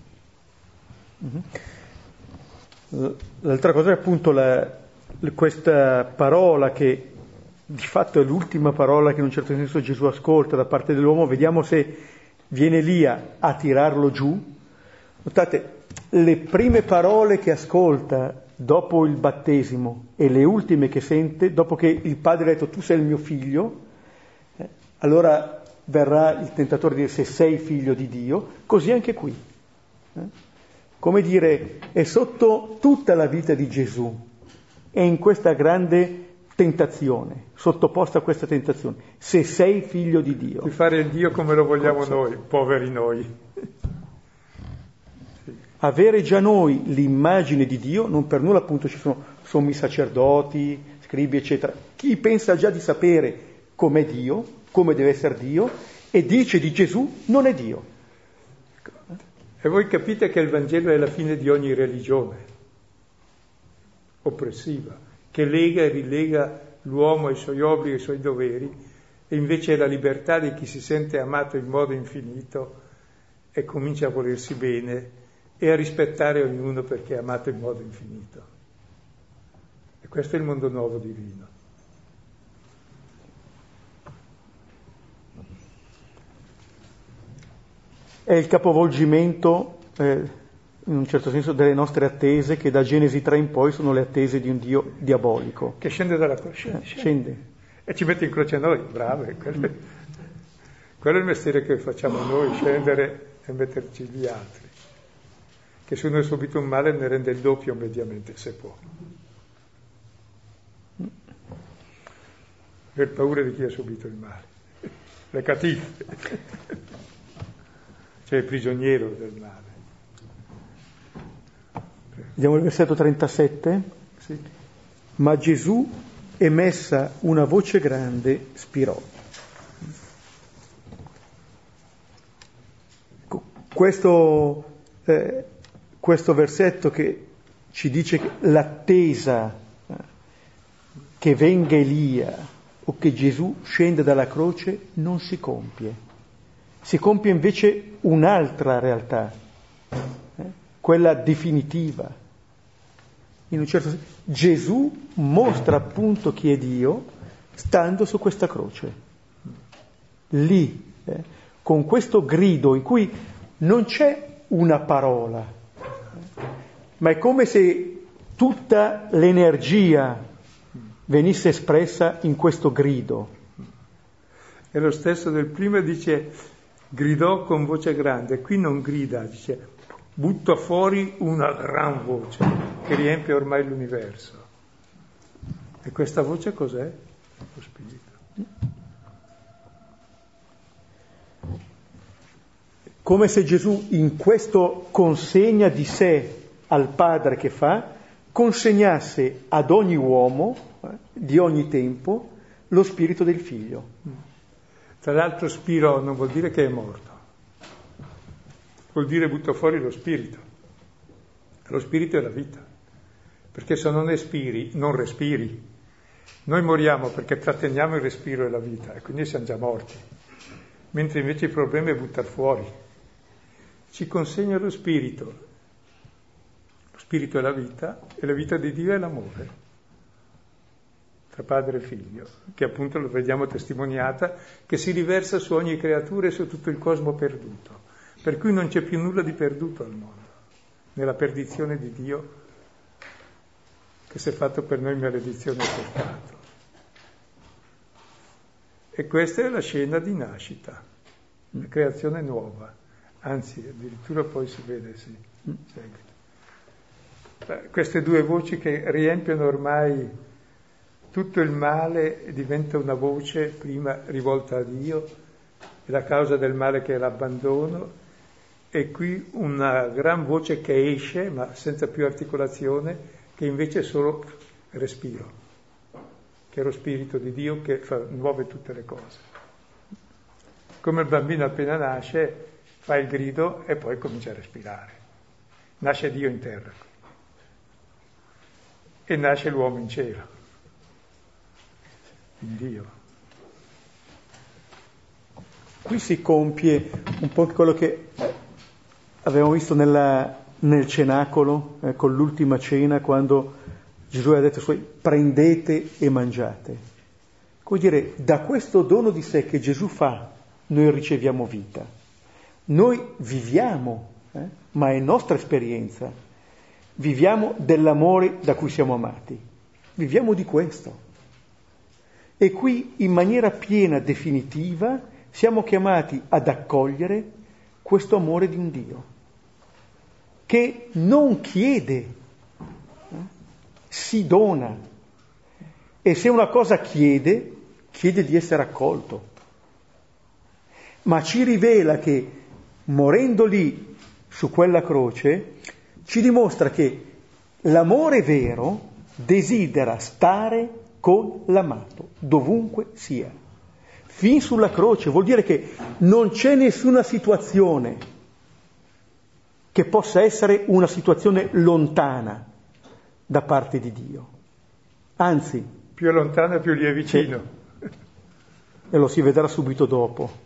Mm-hmm. L'altra cosa è appunto la, questa parola che di fatto è l'ultima parola che in un certo senso Gesù ascolta da parte dell'uomo. Vediamo se viene Elia a tirarlo giù. Notate, le prime parole che ascolta dopo il battesimo e le ultime che sente dopo che il padre ha detto tu sei il mio figlio, eh, allora verrà il tentatore a dire se sei figlio di Dio, così anche qui. Eh? Come dire, è sotto tutta la vita di Gesù, è in questa grande tentazione, sottoposta a questa tentazione, se sei figlio di Dio. Di fare il Dio come lo vogliamo Cosa? Noi, poveri noi. Avere già noi l'immagine di Dio, non per nulla appunto ci sono sommi sacerdoti, scribi eccetera, chi pensa già di sapere com'è Dio, come deve essere Dio, e dice di Gesù non è Dio. E voi capite che il Vangelo è la fine di ogni religione oppressiva, che lega e rilega l'uomo ai suoi obblighi, ai suoi doveri, e invece è la libertà di chi si sente amato in modo infinito e comincia a volersi bene e a rispettare ognuno perché è amato in modo infinito. E questo è il mondo nuovo divino. È il capovolgimento, eh, in un certo senso, delle nostre attese, che da Genesi tre in poi sono le attese di un Dio diabolico. Che scende dalla croce. Eh, scende. E ci mette in croce a noi, brave. Quello, mm. quello è il mestiere che facciamo noi, scendere e metterci gli altri. Che se uno ha subito un male ne rende il doppio mediamente, se può. Per paura di chi ha subito il male. Le catife. Cioè il prigioniero del male. Vediamo il versetto trentasette. Sì. Ma Gesù, emessa una voce grande, spirò. Questo... Eh, Questo versetto che ci dice che l'attesa che venga Elia o che Gesù scenda dalla croce non si compie. Si compie invece un'altra realtà, eh? quella definitiva. In un certo senso, Gesù mostra appunto chi è Dio stando su questa croce. Lì, eh? con questo grido in cui non c'è una parola, ma è come se tutta l'energia venisse espressa in questo grido. È lo stesso del prima, dice, gridò con voce grande. Qui non grida, dice, butta fuori una gran voce che riempie ormai l'universo. E questa voce cos'è? Lo Spirito. Come se Gesù in questo consegna di sé al Padre che fa, consegnasse ad ogni uomo eh, di ogni tempo lo spirito del Figlio. Tra l'altro spirò non vuol dire che è morto, vuol dire butta fuori lo spirito. Lo spirito è la vita. perché se non espiri, non respiri. Noi moriamo perché tratteniamo il respiro e la vita, e quindi siamo già morti. Mentre invece il problema è buttare fuori. Ci consegna lo spirito. Lo spirito è la vita, e la vita di Dio è l'amore. Tra padre e figlio, che appunto lo vediamo testimoniata, che si riversa su ogni creatura e su tutto il cosmo perduto. Per cui non c'è più nulla di perduto al mondo, nella perdizione di Dio, che si è fatto per noi maledizione e peccato. E questa è la scena di nascita, la creazione nuova, anzi addirittura poi si vede, sì, seguito. Queste due voci che riempiono ormai tutto il male, diventa una voce prima rivolta a Dio, è la causa del male che è l'abbandono, e qui una gran voce che esce, ma senza più articolazione, che invece è solo respiro, che è lo Spirito di Dio che fa, muove tutte le cose. Come il bambino appena nasce, fa il grido e poi comincia a respirare. Nasce Dio in terra e nasce l'uomo in cielo, in Dio. Qui si compie un po' quello che avevamo visto nella, nel cenacolo, eh, con l'ultima cena, quando Gesù ha detto ai suoi: prendete e mangiate. Come dire, da questo dono di sé che Gesù fa, noi riceviamo vita. Noi viviamo, eh, ma è nostra esperienza. Viviamo dell'amore da cui siamo amati. Viviamo di questo. E qui, in maniera piena, definitiva, siamo chiamati ad accogliere questo amore di un Dio, che non chiede, eh, si dona. E se una cosa chiede, chiede di essere accolto. Ma ci rivela che, morendo lì su quella croce, ci dimostra che l'amore vero desidera stare con l'amato, dovunque sia. Fin sulla croce vuol dire che non c'è nessuna situazione che possa essere una situazione lontana da parte di Dio. Anzi, più è lontana più gli è vicino. E lo si vedrà subito dopo.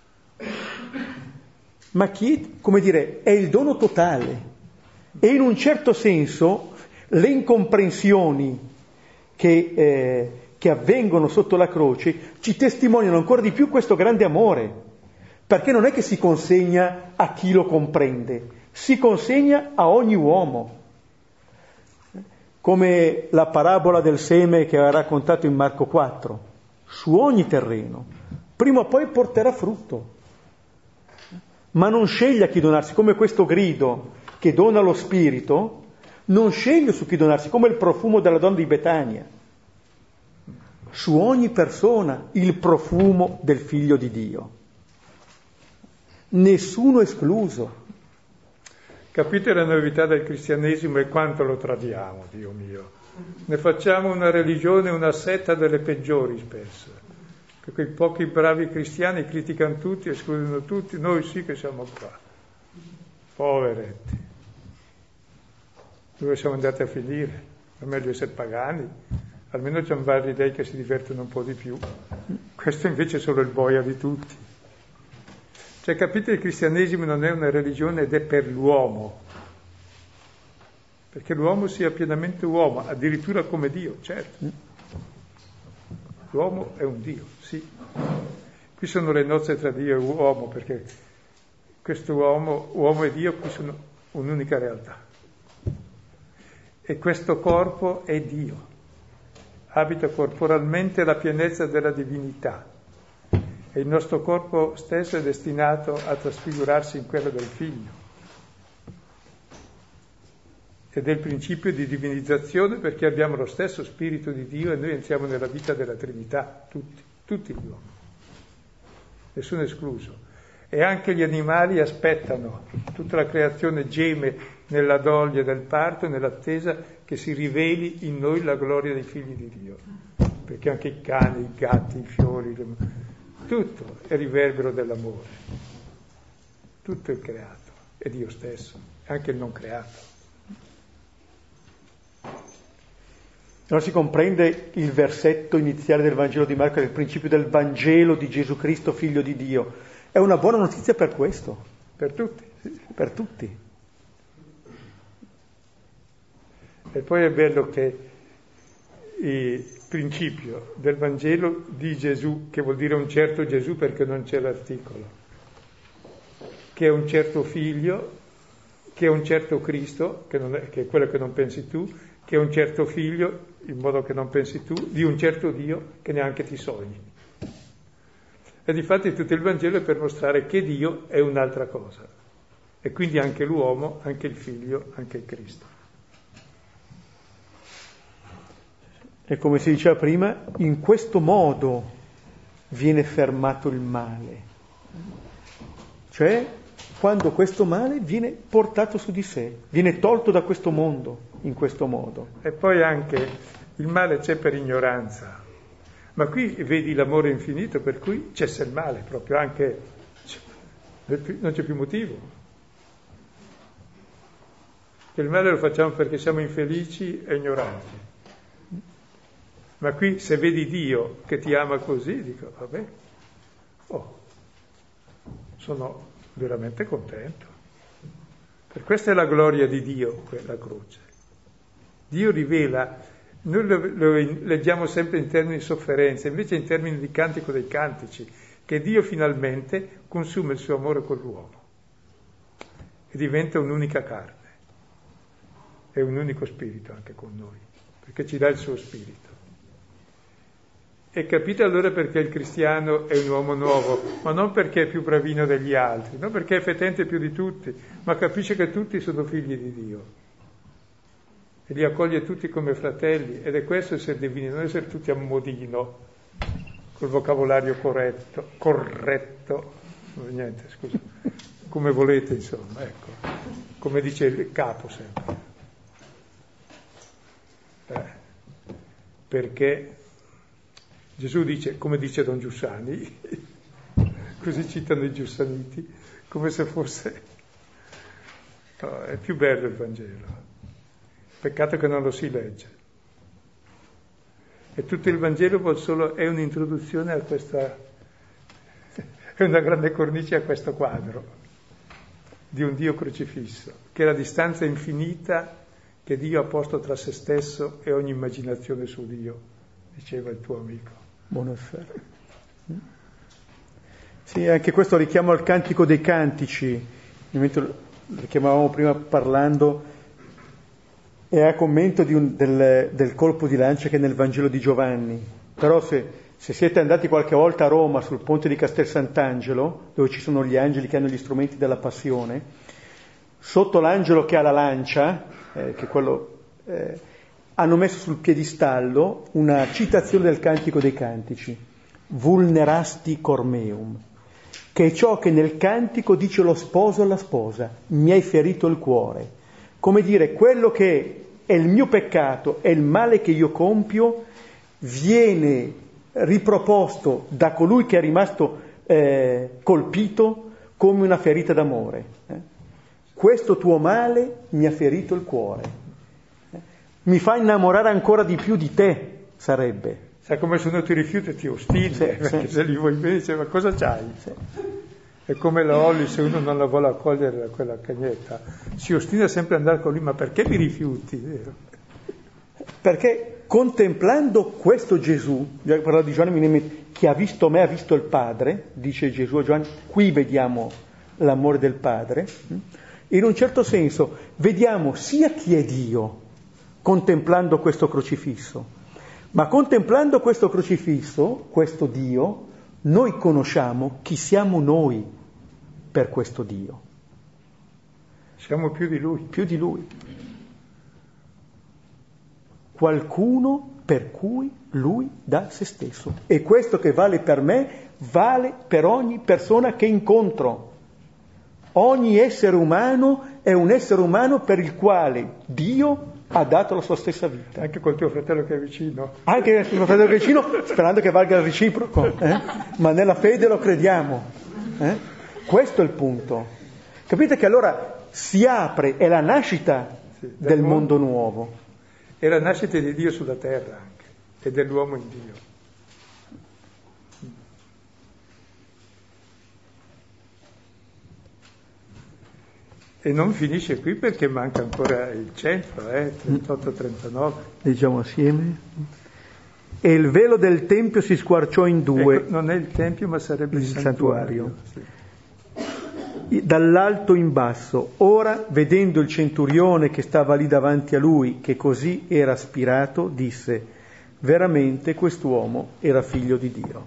Ma chi, come dire, è il dono totale. E in un certo senso le incomprensioni che, eh, che avvengono sotto la croce ci testimoniano ancora di più questo grande amore, perché non è che si consegna a chi lo comprende, si consegna a ogni uomo. Come la parabola del seme che aveva raccontato in Marco quattro, su ogni terreno, prima o poi porterà frutto. Ma non sceglie a chi donarsi, come questo grido che dona lo Spirito, non sceglie su chi donarsi, come il profumo della donna di Betania. Su ogni persona il profumo del Figlio di Dio. Nessuno escluso. Capite la novità del cristianesimo e quanto lo tradiamo, Dio mio. Ne facciamo una religione, una setta delle peggiori spesso. Che quei pochi bravi cristiani criticano tutti, escludono tutti, noi sì che siamo qua. Poveretti. Dove siamo andati a finire? È meglio essere pagani. Almeno c'è un vari dei che si divertono un po' di più. Questo invece è solo il boia di tutti. Cioè, capite, il cristianesimo non è una religione ed è per l'uomo. Perché l'uomo sia pienamente uomo, addirittura come Dio, certo. L'uomo è un Dio, sì. Qui sono le nozze tra Dio e uomo, perché questo uomo, uomo e Dio, qui sono un'unica realtà. E questo corpo è Dio. Abita corporalmente la pienezza della divinità. E il nostro corpo stesso è destinato a trasfigurarsi in quello del Figlio. Ed è il principio di divinizzazione, perché abbiamo lo stesso Spirito di Dio e noi entriamo nella vita della Trinità, tutti, tutti gli uomini, nessuno escluso. E anche gli animali aspettano, tutta la creazione geme nella doglia del parto e nell'attesa che si riveli in noi la gloria dei figli di Dio. Perché anche i cani, i gatti, i fiori, le... tutto è riverbero dell'amore. Tutto è creato, è Dio stesso, anche il non creato. Allora si comprende il versetto iniziale del Vangelo di Marco, il principio del Vangelo di Gesù Cristo, figlio di Dio. È una buona notizia per questo. Per tutti. Per tutti. E poi è bello che il principio del Vangelo di Gesù, che vuol dire un certo Gesù perché non c'è l'articolo, che è un certo figlio, che è un certo Cristo, che, non è, che è quello che non pensi tu, che è un certo figlio, in modo che non pensi tu, di un certo Dio che neanche ti sogni. E difatti tutto il Vangelo è per mostrare che Dio è un'altra cosa. E quindi anche l'uomo, anche il figlio, anche il Cristo. E come si diceva prima, in questo modo viene fermato il male. Cioè, quando questo male viene portato su di sé, viene tolto da questo mondo in questo modo. E poi anche il male c'è per ignoranza, ma qui vedi l'amore infinito per cui cessa il male, proprio anche non c'è più motivo. Che il male lo facciamo perché siamo infelici e ignoranti. Ma qui se vedi Dio che ti ama così, dico, vabbè, oh, sono veramente contento. Per questa è la gloria di Dio, quella croce. Dio rivela, noi lo, lo leggiamo sempre in termini di sofferenza, invece in termini di cantico dei cantici, che Dio finalmente consuma il suo amore con l'uomo e diventa un'unica carne e un unico spirito anche con noi, perché ci dà il suo spirito. E capite allora perché il cristiano è un uomo nuovo, ma non perché è più bravino degli altri, non perché è fetente più di tutti, ma capisce che tutti sono figli di Dio e li accoglie tutti come fratelli, ed è questo essere divini, non essere tutti a modino, col vocabolario corretto, corretto, niente, scusa, come volete insomma, ecco, come dice il capo sempre. Eh, perché Gesù dice, come dice Don Giussani, così citano i giussaniti, come se fosse... No, è più bello il Vangelo. Peccato che non lo si legge. E tutto il Vangelo vuol solo, è un'introduzione a questa... è una grande cornice a questo quadro di un Dio crocifisso, che è la distanza infinita che Dio ha posto tra se stesso e ogni immaginazione su Dio, diceva il tuo amico. Buono afferro. Sì, anche questo richiamo al Cantico dei Cantici, lo richiamavamo prima parlando, è a commento di un, del, del colpo di lancia che è nel Vangelo di Giovanni. Però se, se siete andati qualche volta a Roma sul ponte di Castel Sant'Angelo, dove ci sono gli angeli che hanno gli strumenti della passione, sotto l'angelo che ha la lancia, eh, che quello... Eh, hanno messo sul piedistallo una citazione del Cantico dei Cantici, vulnerasti cor meum, che è ciò che nel cantico dice lo sposo alla sposa, mi hai ferito il cuore. Come dire, quello che è il mio peccato, è il male che io compio, viene riproposto da colui che è rimasto eh, colpito come una ferita d'amore. Eh? Questo tuo male mi ha ferito il cuore. Mi fa innamorare ancora di più di te, sarebbe. Sai come se uno ti rifiuta e ti ostini, sì, perché sì, se li vuoi bene, dice, ma cosa c'hai? Sì. È come la Olli, se uno non la vuole accogliere quella cagnetta, si ostina sempre ad andare con lui, ma perché mi rifiuti? Vero? Perché contemplando questo Gesù, parlavo di Giovanni, chi ha visto me ha visto il Padre, dice Gesù a Giovanni, qui vediamo l'amore del Padre, in un certo senso vediamo sia chi è Dio, contemplando questo crocifisso, ma contemplando questo crocifisso, questo Dio, noi conosciamo chi siamo noi per questo Dio. Siamo più di Lui. Più di Lui. Qualcuno per cui Lui dà se stesso. E questo che vale per me, vale per ogni persona che incontro. Ogni essere umano è un essere umano per il quale Dio ha dato la sua stessa vita. Anche col tuo fratello che è vicino. Anche col tuo fratello che è vicino, sperando che valga il reciproco. Eh? Ma nella fede lo crediamo. Eh? Questo è il punto. Capite che allora si apre, è la nascita sì, del, del mondo, mondo nuovo. è la nascita di Dio sulla terra anche, e dell'uomo in Dio. E non finisce qui perché manca ancora il centro, eh, trentotto trentanove. Leggiamo assieme. E il velo del Tempio si squarciò in due. Ecco, non è il Tempio, ma sarebbe il, il santuario. santuario. Sì. Dall'alto in basso. Ora, vedendo il centurione che stava lì davanti a lui, che così era aspirato, disse: veramente quest'uomo era figlio di Dio.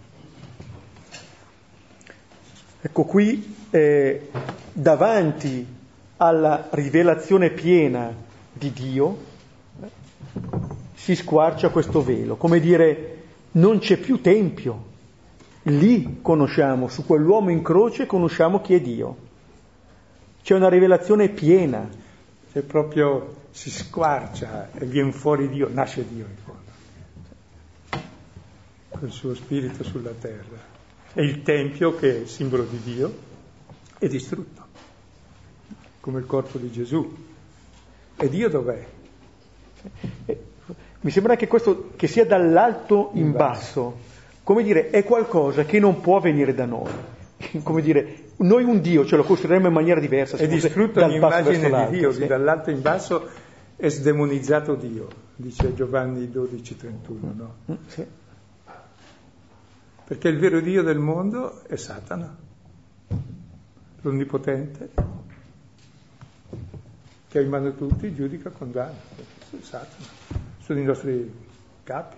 Ecco qui, eh, davanti alla rivelazione piena di Dio, si squarcia questo velo, come dire, non c'è più tempio, lì conosciamo, su quell'uomo in croce conosciamo chi è Dio, c'è una rivelazione piena, c'è proprio, si squarcia e viene fuori Dio, nasce Dio in fondo, col suo spirito sulla terra, e il Tempio, che è simbolo di Dio, è distrutto, come il corpo di Gesù. E Dio dov'è? Mi sembra che questo, che sia dall'alto in basso, come dire, è qualcosa che non può venire da noi. Come dire, noi un Dio ce lo costruiremo in maniera diversa. È distrutta l'immagine di Dio, sì. Dall'alto in basso è sdemonizzato Dio, dice Giovanni dodici trentuno, no? Sì. Perché il vero Dio del mondo è Satana, l'onnipotente, che ha in mano tutti, giudica, condanna. Questo è Satana. Sono i nostri capi.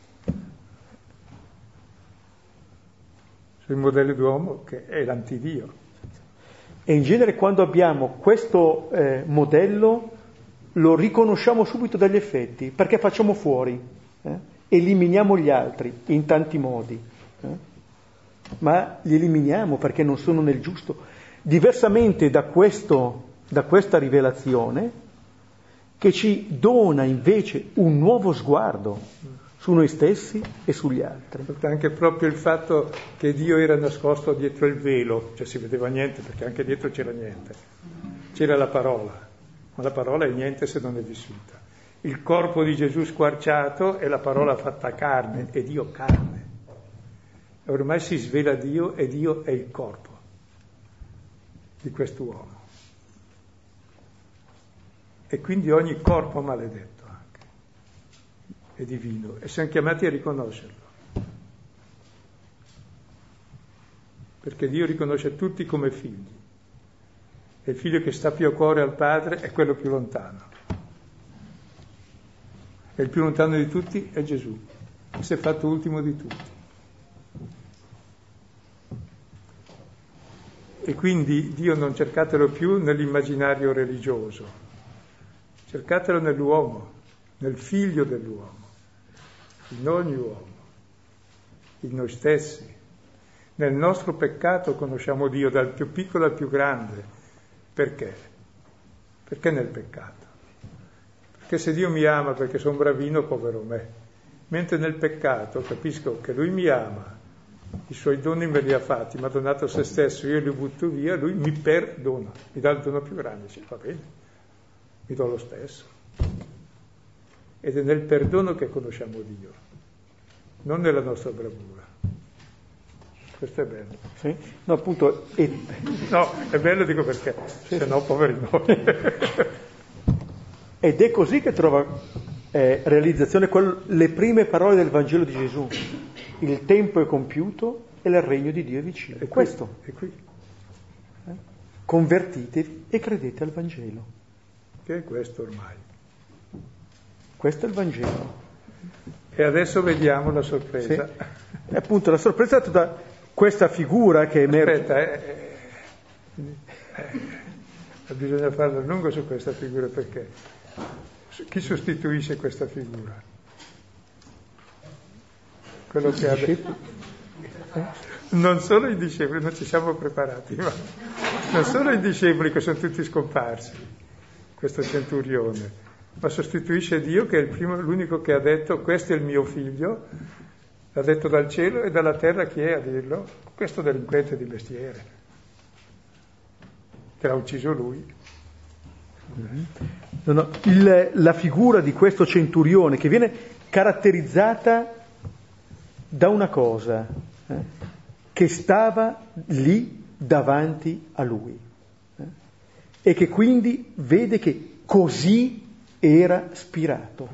Sono il modello d'uomo che è l'antidio. E in genere quando abbiamo questo eh, modello lo riconosciamo subito dagli effetti, perché facciamo fuori, eh? eliminiamo gli altri in tanti modi, eh? ma li eliminiamo perché non sono nel giusto. Diversamente da questo da questa rivelazione che ci dona invece un nuovo sguardo su noi stessi e sugli altri. Anche proprio il fatto che Dio era nascosto dietro il velo, cioè si vedeva niente, perché anche dietro c'era niente. C'era la parola, ma la parola è niente se non è vissuta. Il corpo di Gesù squarciato è la parola fatta carne, è Dio carne. E ormai si svela Dio e Dio è il corpo di quest'uomo. E quindi ogni corpo maledetto anche è divino, e siamo chiamati a riconoscerlo, perché Dio riconosce tutti come figli, e il figlio che sta più a cuore al padre è quello più lontano, e il più lontano di tutti è Gesù, che si è fatto ultimo di tutti. E quindi Dio non cercatelo più nell'immaginario religioso, cercatelo nell'uomo, nel figlio dell'uomo, in ogni uomo, in noi stessi. Nel nostro peccato conosciamo Dio dal più piccolo al più grande. Perché? Perché nel peccato? Perché se Dio mi ama perché sono bravino, povero me. Mentre nel peccato capisco che Lui mi ama, i Suoi doni me li ha fatti, mi ha donato se stesso, io li butto via, Lui mi perdona, mi dà il dono più grande, dice, va bene. Mi do lo stesso. Ed è nel perdono che conosciamo Dio, non nella nostra bravura. Questo è bello. Sì? No, appunto, è... no, è bello dico perché, sì, se no poveri noi. Ed è così che trova eh, realizzazione quel, le prime parole del Vangelo di Gesù. Il tempo è compiuto e il regno di Dio è vicino. È questo. È qui. Eh? Convertitevi e credete al Vangelo. Che è questo ormai. Questo è il Vangelo. E adesso vediamo la sorpresa. Sì. E appunto la sorpresa è tutta questa figura che emerge. Aspetta, eh, eh, eh, bisogna farlo a lungo su questa figura, perché chi sostituisce questa figura? Quello che ha detto. Non solo i discepoli, non ci siamo preparati, ma non solo i discepoli che sono tutti scomparsi, questo centurione, ma sostituisce Dio che è il primo, l'unico che ha detto questo è il mio figlio, l'ha detto dal cielo, e dalla terra chi è a dirlo? Questo delinquente di mestiere, che l'ha ucciso lui. No, no, il, la figura di questo centurione che viene caratterizzata da una cosa, eh, che stava lì davanti a lui eh, e che quindi vede che così era spirato.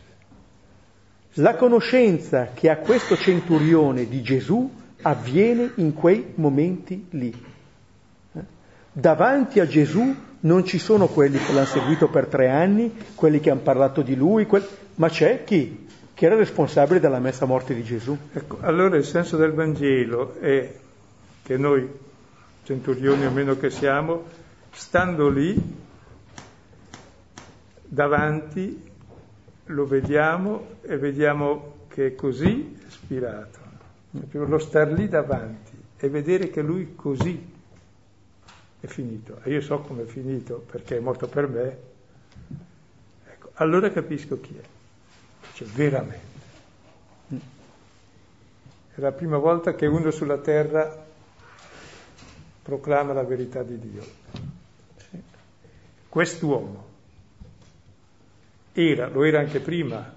La conoscenza che ha questo centurione di Gesù avviene in quei momenti lì. Eh? Davanti a Gesù non ci sono quelli che l'hanno seguito per tre anni, quelli che hanno parlato di lui, quel... ma c'è chi? Che era responsabile della messa a morte di Gesù. Ecco, allora il senso del Vangelo è che noi, centurioni o meno che siamo, stando lì, davanti, lo vediamo e vediamo che è così ispirato. Lo star lì davanti e vedere che lui così è finito. E io so come è finito, perché è morto per me. Ecco, allora capisco chi è. Cioè, veramente. È la prima volta che uno sulla terra proclama la verità di Dio. Quest'uomo era, lo era anche prima,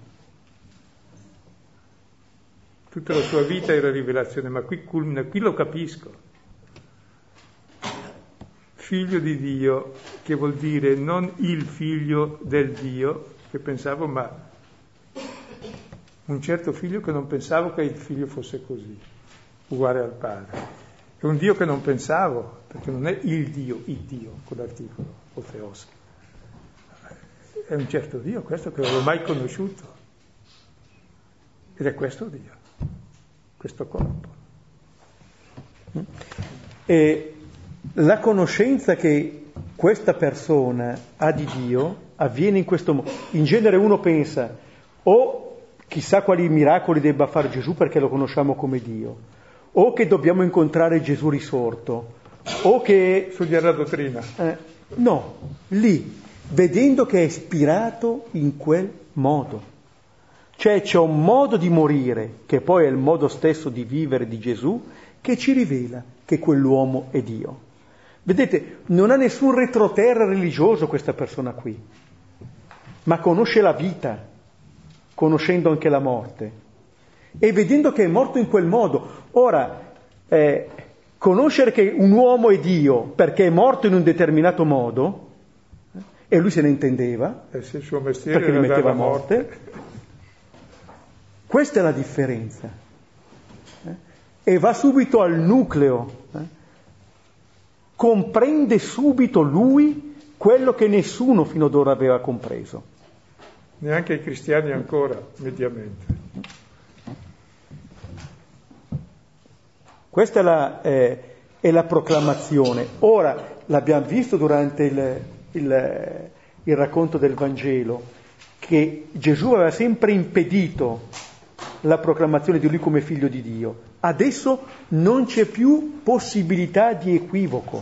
tutta la sua vita era rivelazione, ma qui culmina, qui lo capisco. Figlio di Dio, che vuol dire non il figlio del Dio, che pensavo, ma un certo figlio che non pensavo che il figlio fosse così, uguale al padre. È un Dio che non pensavo, perché non è il Dio, il Dio, con l'articolo, o Theos. È un certo Dio, questo che non l'ho mai conosciuto. Ed è questo Dio, questo corpo. E la conoscenza che questa persona ha di Dio avviene in questo modo. In genere uno pensa, o chissà quali miracoli debba fare Gesù perché lo conosciamo come Dio, o che dobbiamo incontrare Gesù risorto, o che... studiare la dottrina. Eh, no, lì, vedendo che è ispirato in quel modo. Cioè c'è un modo di morire, che poi è il modo stesso di vivere di Gesù, che ci rivela che quell'uomo è Dio. Vedete, non ha nessun retroterra religioso questa persona qui, ma conosce la vita, conoscendo anche la morte, e vedendo che è morto in quel modo. Ora, eh, conoscere che un uomo è Dio perché è morto in un determinato modo, eh, e lui se ne intendeva, eh sì, il suo mestiere perché li metteva a morte, morte. Questa è la differenza. Eh? E va subito al nucleo, eh? Comprende subito lui quello che nessuno fino ad ora aveva compreso. Neanche i cristiani ancora, mediamente. Questa è la, eh, è la proclamazione. Ora, l'abbiamo visto durante il, il, il racconto del Vangelo, che Gesù aveva sempre impedito la proclamazione di lui come figlio di Dio. Adesso non c'è più possibilità di equivoco,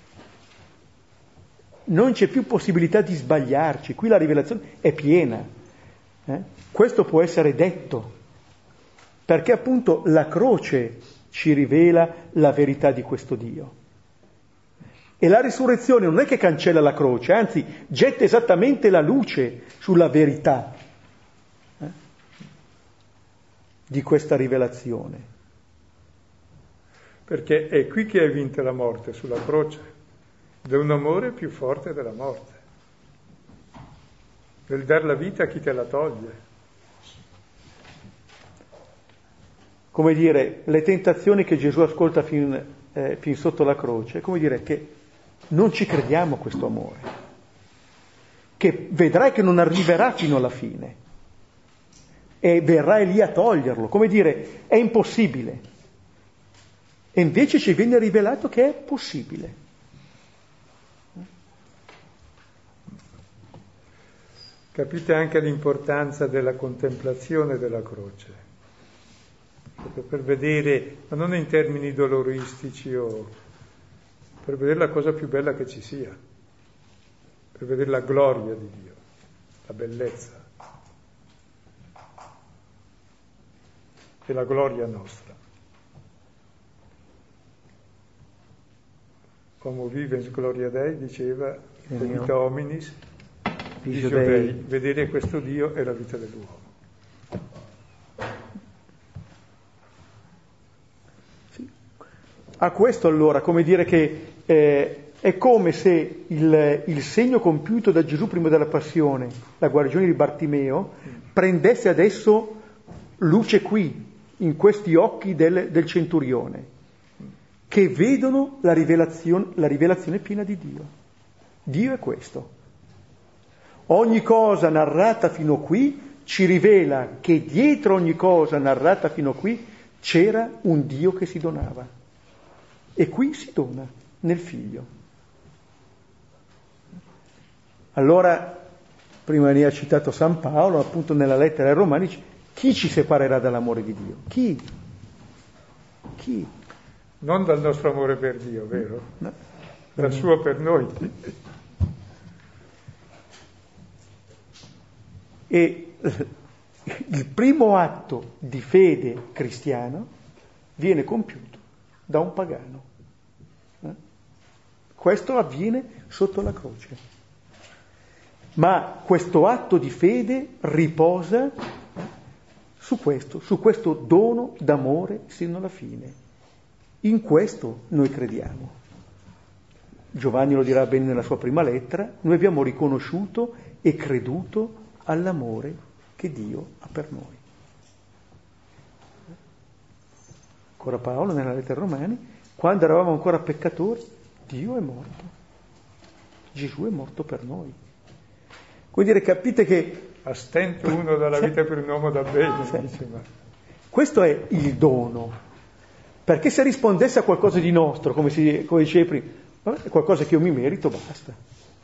non c'è più possibilità di sbagliarci. Qui la rivelazione è piena. Eh? Questo può essere detto, perché appunto la croce ci rivela la verità di questo Dio. E la risurrezione non è che cancella la croce, anzi getta esattamente la luce sulla verità eh? di questa rivelazione. Perché è qui che hai vinto la morte, sulla croce, da un amore più forte della morte, del dar la vita a chi te la toglie. Come dire, le tentazioni che Gesù ascolta fin, eh, fin sotto la croce, è come dire che non ci crediamo a questo amore, che vedrai che non arriverà fino alla fine e verrai lì a toglierlo, come dire, è impossibile. E invece ci viene rivelato che è possibile. Capite anche l'importanza della contemplazione della croce, proprio per vedere, ma non in termini doloristici, o per vedere la cosa più bella che ci sia, per vedere la gloria di Dio, la bellezza e la gloria nostra. Como vivens gloria Dei, diceva, vita hominis, di di giudei. giudei. Vedere questo Dio è la vita dell'uomo. Sì. A questo allora, come dire che eh, è come se il, il segno compiuto da Gesù prima della passione, la guarigione di Bartimeo, prendesse adesso luce qui, in questi occhi del, del centurione, che vedono la rivelazione, la rivelazione piena di Dio. Dio è questo. Ogni cosa narrata fino qui ci rivela che dietro ogni cosa narrata fino qui c'era un Dio che si donava. E qui si dona nel Figlio. Allora, prima ne ha citato San Paolo, appunto nella lettera ai Romani, dice, chi ci separerà dall'amore di Dio? Chi? Chi? Non dal nostro amore per Dio, vero? No. Dal suo per noi. E il primo atto di fede cristiano viene compiuto da un pagano. Eh? Questo avviene sotto la croce. Ma questo atto di fede riposa su questo, su questo dono d'amore sino alla fine. In questo noi crediamo. Giovanni lo dirà bene nella sua prima lettera, noi abbiamo riconosciuto e creduto all'amore che Dio ha per noi. Ancora Paolo nella lettera ai Romani, quando eravamo ancora peccatori, Dio è morto. Gesù è morto per noi. Vuol dire, capite che A stento uno dalla vita per un uomo da bene, sì. dice, ma... Questo è il dono. Perché se rispondesse a qualcosa di nostro, come, si, come dicevi prima, è qualcosa che io mi merito, basta.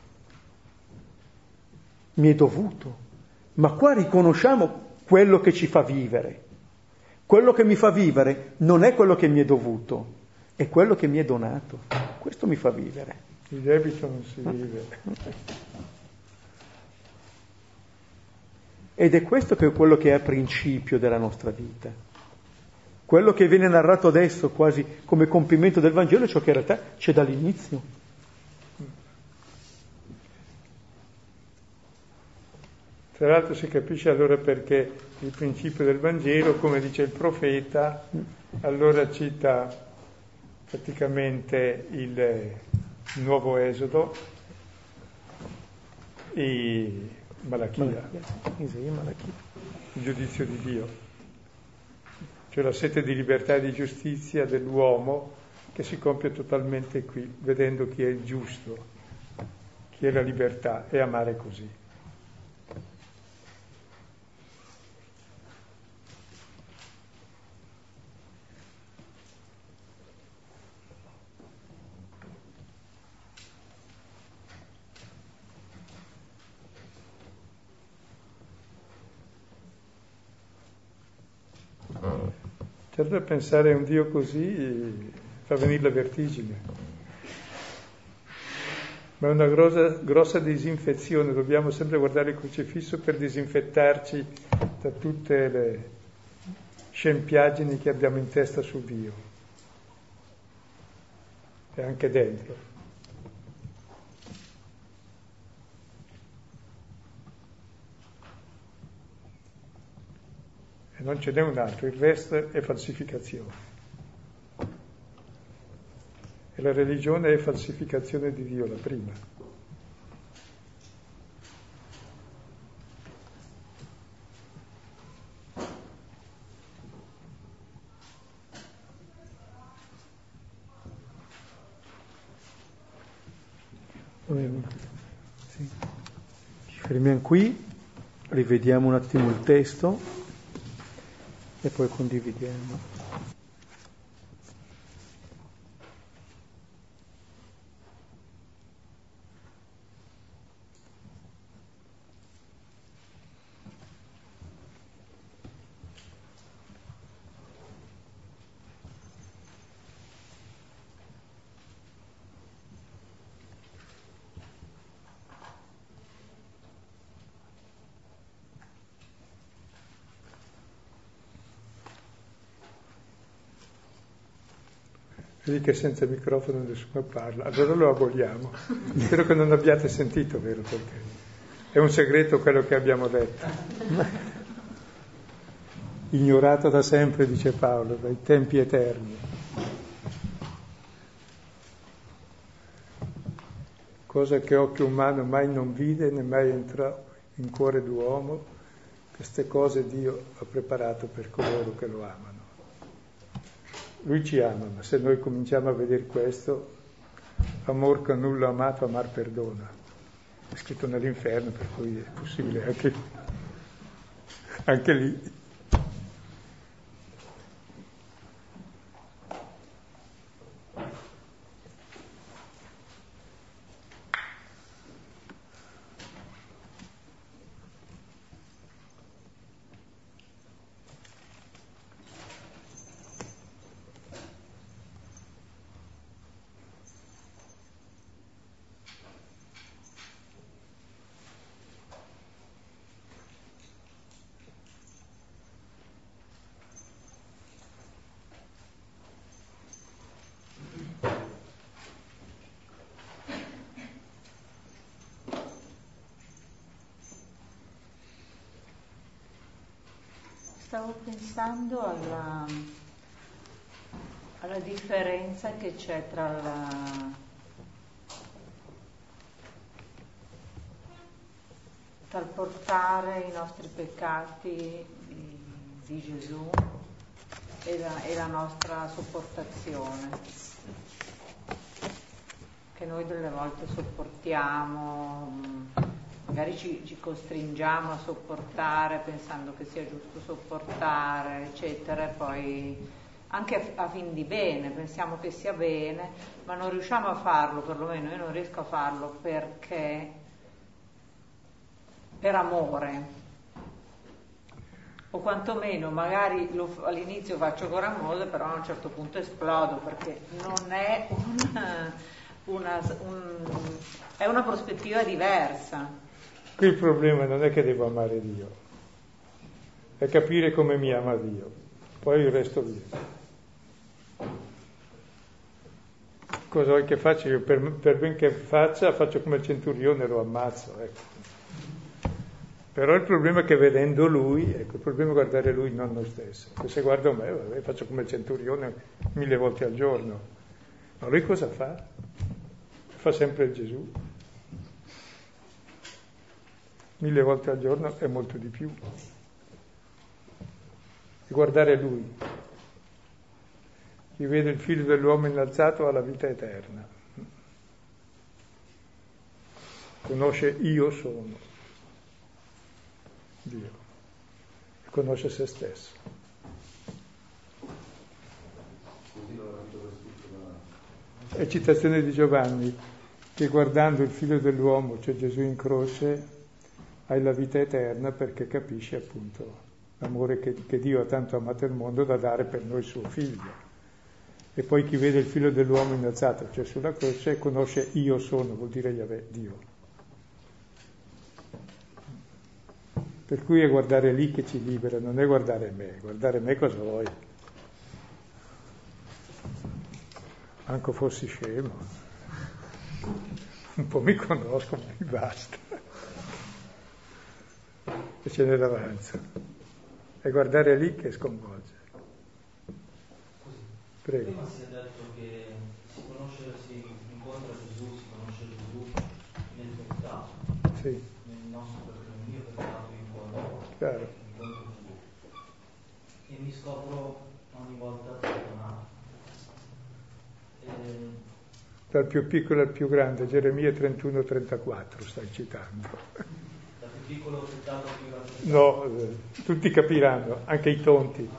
Mi è dovuto. Ma qua riconosciamo quello che ci fa vivere. Quello che mi fa vivere non è quello che mi è dovuto, è quello che mi è donato. Questo mi fa vivere. Il debito non si vive. Ed è questo che è quello che è a principio della nostra vita. Quello che viene narrato adesso quasi come compimento del Vangelo è ciò che in realtà c'è dall'inizio. Tra l'altro si capisce allora perché il principio del Vangelo, come dice il profeta, allora cita praticamente il nuovo Esodo e Malachia, Isaia, Malachia. il giudizio di Dio, cioè la sete di libertà e di giustizia dell'uomo che si compie totalmente qui, vedendo chi è il giusto, chi è la libertà, e amare così. Certo, a pensare a un Dio così fa venire la vertigine, ma è una grossa, grossa disinfezione, dobbiamo sempre guardare il crocifisso per disinfettarci da tutte le scempiaggini che abbiamo in testa su Dio e anche dentro. E non ce n'è un altro, il resto è falsificazione. E la religione è falsificazione di Dio, la prima. Sì. Ci fermiamo qui, rivediamo un attimo il testo e poi condividiamo. Vedi che senza microfono nessuno parla, allora lo aboliamo. Spero che non abbiate sentito, vero? Perché È un segreto quello che abbiamo detto. Ignorato da sempre, dice Paolo, dai tempi eterni. Cosa che occhio umano mai non vide, né mai entrò in cuore d'uomo, queste cose Dio ha preparato per coloro che lo amano. Lui ci ama, ma se noi cominciamo a vedere questo, amor con nulla amato, amar perdona. È scritto nell'inferno, per cui è possibile anche, anche lì. Stavo pensando alla, alla differenza che c'è tra la, tra il portare i nostri peccati di, di Gesù e la, e la nostra sopportazione, che noi delle volte sopportiamo, magari ci, ci costringiamo a sopportare pensando che sia giusto sopportare, eccetera, e poi anche a, a fin di bene, pensiamo che sia bene, ma non riusciamo a farlo, perlomeno io non riesco a farlo perché per amore, o quantomeno magari lo, all'inizio faccio con amore, però a un certo punto esplodo, perché non è una, una, un, è una prospettiva diversa. Qui il problema non è che devo amare Dio, è capire come mi ama Dio, poi il resto via. Cosa vuoi che faccia? Io per, per ben che faccia, faccio come il centurione, lo ammazzo, ecco. Però il problema è che vedendo lui, ecco, il problema è guardare lui, non noi stessi. Se guardo me, vabbè, faccio come il centurione mille volte al giorno. Ma lui cosa fa? Fa sempre il Gesù. Mille volte al giorno è molto di più. E guardare lui. Chi vede il figlio dell'uomo innalzato ha la vita eterna. Conosce io sono Dio. E conosce se stesso. È citazione di Giovanni, che guardando il figlio dell'uomo, cioè Gesù in croce, hai la vita eterna, perché capisci appunto l'amore che, che Dio ha tanto amato il mondo da dare per noi suo figlio. E poi chi vede il figlio dell'uomo innalzato, cioè sulla croce, conosce io sono, vuol dire Yahweh, Dio. Per cui è guardare lì che ci libera, non è guardare me, guardare me cosa vuoi. Anche fossi scemo, un po' mi conosco, ma mi basta. E ce n'è davanti. È guardare lì che sconvolge. Prego. Prima si è detto che si conosce, si incontra Gesù, si conosce Gesù nel peccato. Sì. Nel nostro peccato, nel mio peccato incontro, Chiaro. incontro Gesù. E mi scopro ogni volta perdonato. E... Dal più piccolo al più grande, Geremia trentuno trentaquattro stai citando. Dal più piccolo peccato al più grande peccato. No, eh, tutti capiranno, anche i tonti,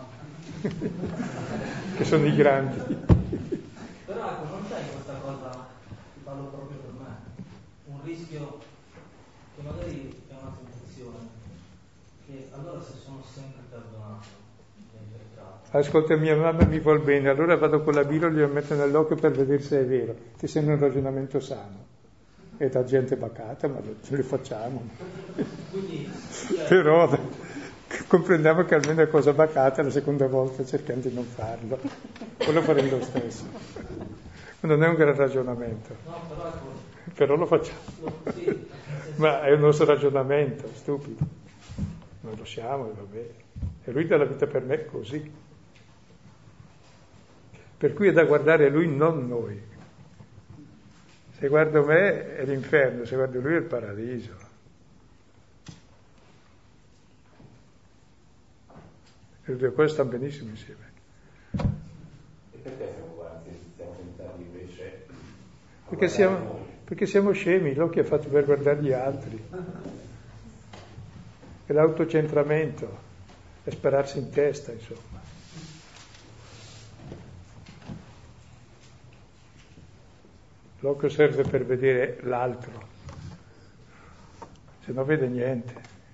che sono i grandi. Però ecco, non c'è in questa cosa, ti parlo proprio per me, un rischio che magari è una tentazione, che allora se sono sempre perdonato nel peccato. Ascolta, mia mamma mi vuol bene, allora vado con la Bibbia e glielo metto nell'occhio per vedere se è vero. Ti sembra un ragionamento sano. È da gente bacata, ma ce le facciamo. Quindi, cioè... Però comprendiamo che almeno è cosa bacata, la seconda volta cerchiamo di non farlo. O lo faremo lo stesso. Non è un gran ragionamento. No, però, ecco, però lo facciamo. Lo, sì, nel senso Ma è un nostro ragionamento, stupido. Noi lo siamo e va bene. E lui dà la vita per me così. Per cui è da guardare a lui, non noi. Se guardo me è l'inferno, se guardo lui è il paradiso. E le due cose stanno benissimo insieme. E perché siamo guardi, stiamo tentando invece? Perché siamo, perché siamo scemi, l'occhio è fatto per guardare gli altri. È l'autocentramento, è spararsi in testa, insomma. L'occhio serve per vedere l'altro, se no vede niente,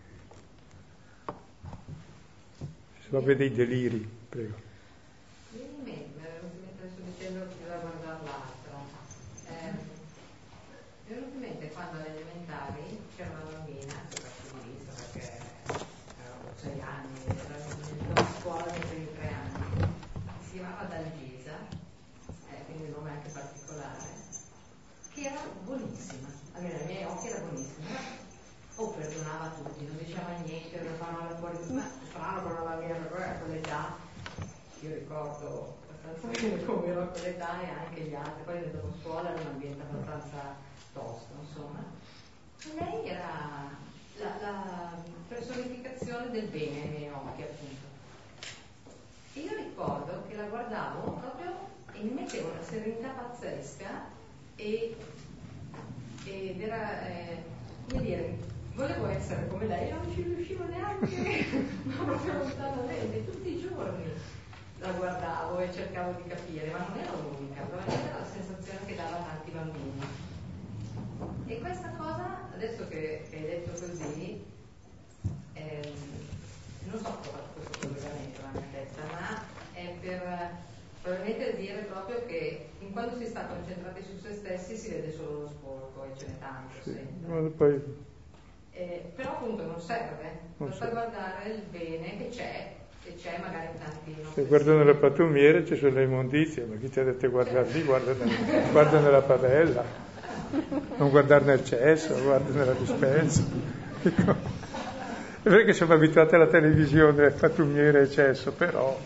se no vede i deliri, prego. Mi viene in mente, mentre sto dicendo che doveva guardare l'altro, eh, mi è venuto in mente quando alle elementari c'era una bambina, che era vista perché aveva sei anni, era nella scuola dei primi tre anni, si chiamava Dalgisa, eh, quindi un nome anche particolare, che era buonissima, almeno ai miei occhi era buonissima, o perdonava tutti, non diceva niente, non parlava fuori, ma strano però la mia a quell'età, io ricordo abbastanza bene come ero a quell'età e anche gli altri, poi dopo scuola era un ambiente abbastanza tosto, insomma. E lei era la, la personificazione del bene ai miei occhi, appunto. E io ricordo che la guardavo proprio e mi mettevo una serenità pazzesca e, ed era, eh, come dire, volevo essere come lei, non ci riuscivo neanche, ma proprio lontanamente, tutti i giorni la guardavo e cercavo di capire, ma non ero l'unica, probabilmente era la sensazione che dava a tanti bambini. E questa cosa, adesso che, che hai detto così, ehm, non so cosa questo collegamento nella mia testa, ma è per probabilmente dire proprio che in quando si sta concentrati su se stessi si vede solo lo sporco e ce n'è tanto Sì, sempre. poi... Eh, però appunto non serve, Non basta serve. guardare il bene che c'è, che c'è magari in tanti nostri Se guardo nella simili. pattumiera ci sono le immondizie, ma chi ti ha detto guardare lì, guarda nella, guarda nella padella, non guardare nel cesso, guarda nella dispensa. Ecco. È vero che siamo abituati alla televisione, pattumiera e cesso, però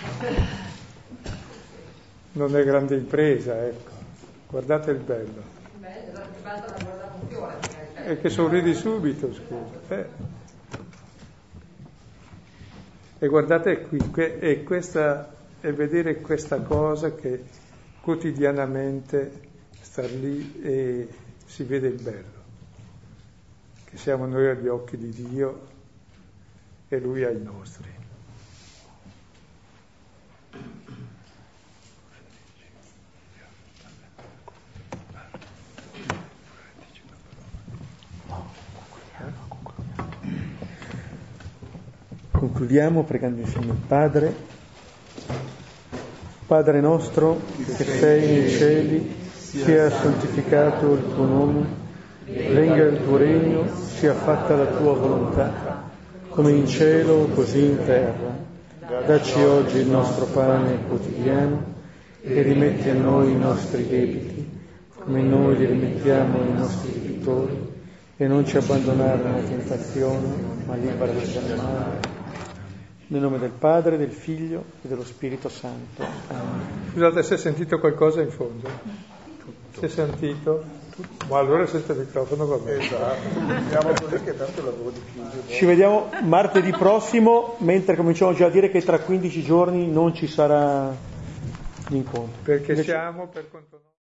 non è grande impresa, ecco. Guardate il bello. Bello, basta da guardare un fiore, magari, cioè, E che sorridi subito, scusa. Eh. E guardate qui, que- e, questa, e vedere questa cosa che quotidianamente star lì e si vede il bello, che siamo noi agli occhi di Dio e Lui ai nostri. Concludiamo pregando insieme il Padre. Padre nostro che sei nei cieli, sia santificato il tuo nome, venga il tuo regno, sia fatta la tua volontà, come in cielo così in terra. Dacci oggi il nostro pane quotidiano e rimetti a noi i nostri debiti, come noi li rimettiamo ai nostri debitori, e non ci abbandonare nella tentazione, ma liberaci dal male. Nel nome del Padre, del Figlio e dello Spirito Santo. Amen. Scusate, se hai sentito qualcosa in fondo? Si è sentito? Ma allora senza microfono va bene. Esatto, andiamo così che tanto lavoro di chiuso. Ci vediamo martedì prossimo, mentre cominciamo già a dire che tra quindici giorni non ci sarà l'incontro. Perché Invece... siamo per conto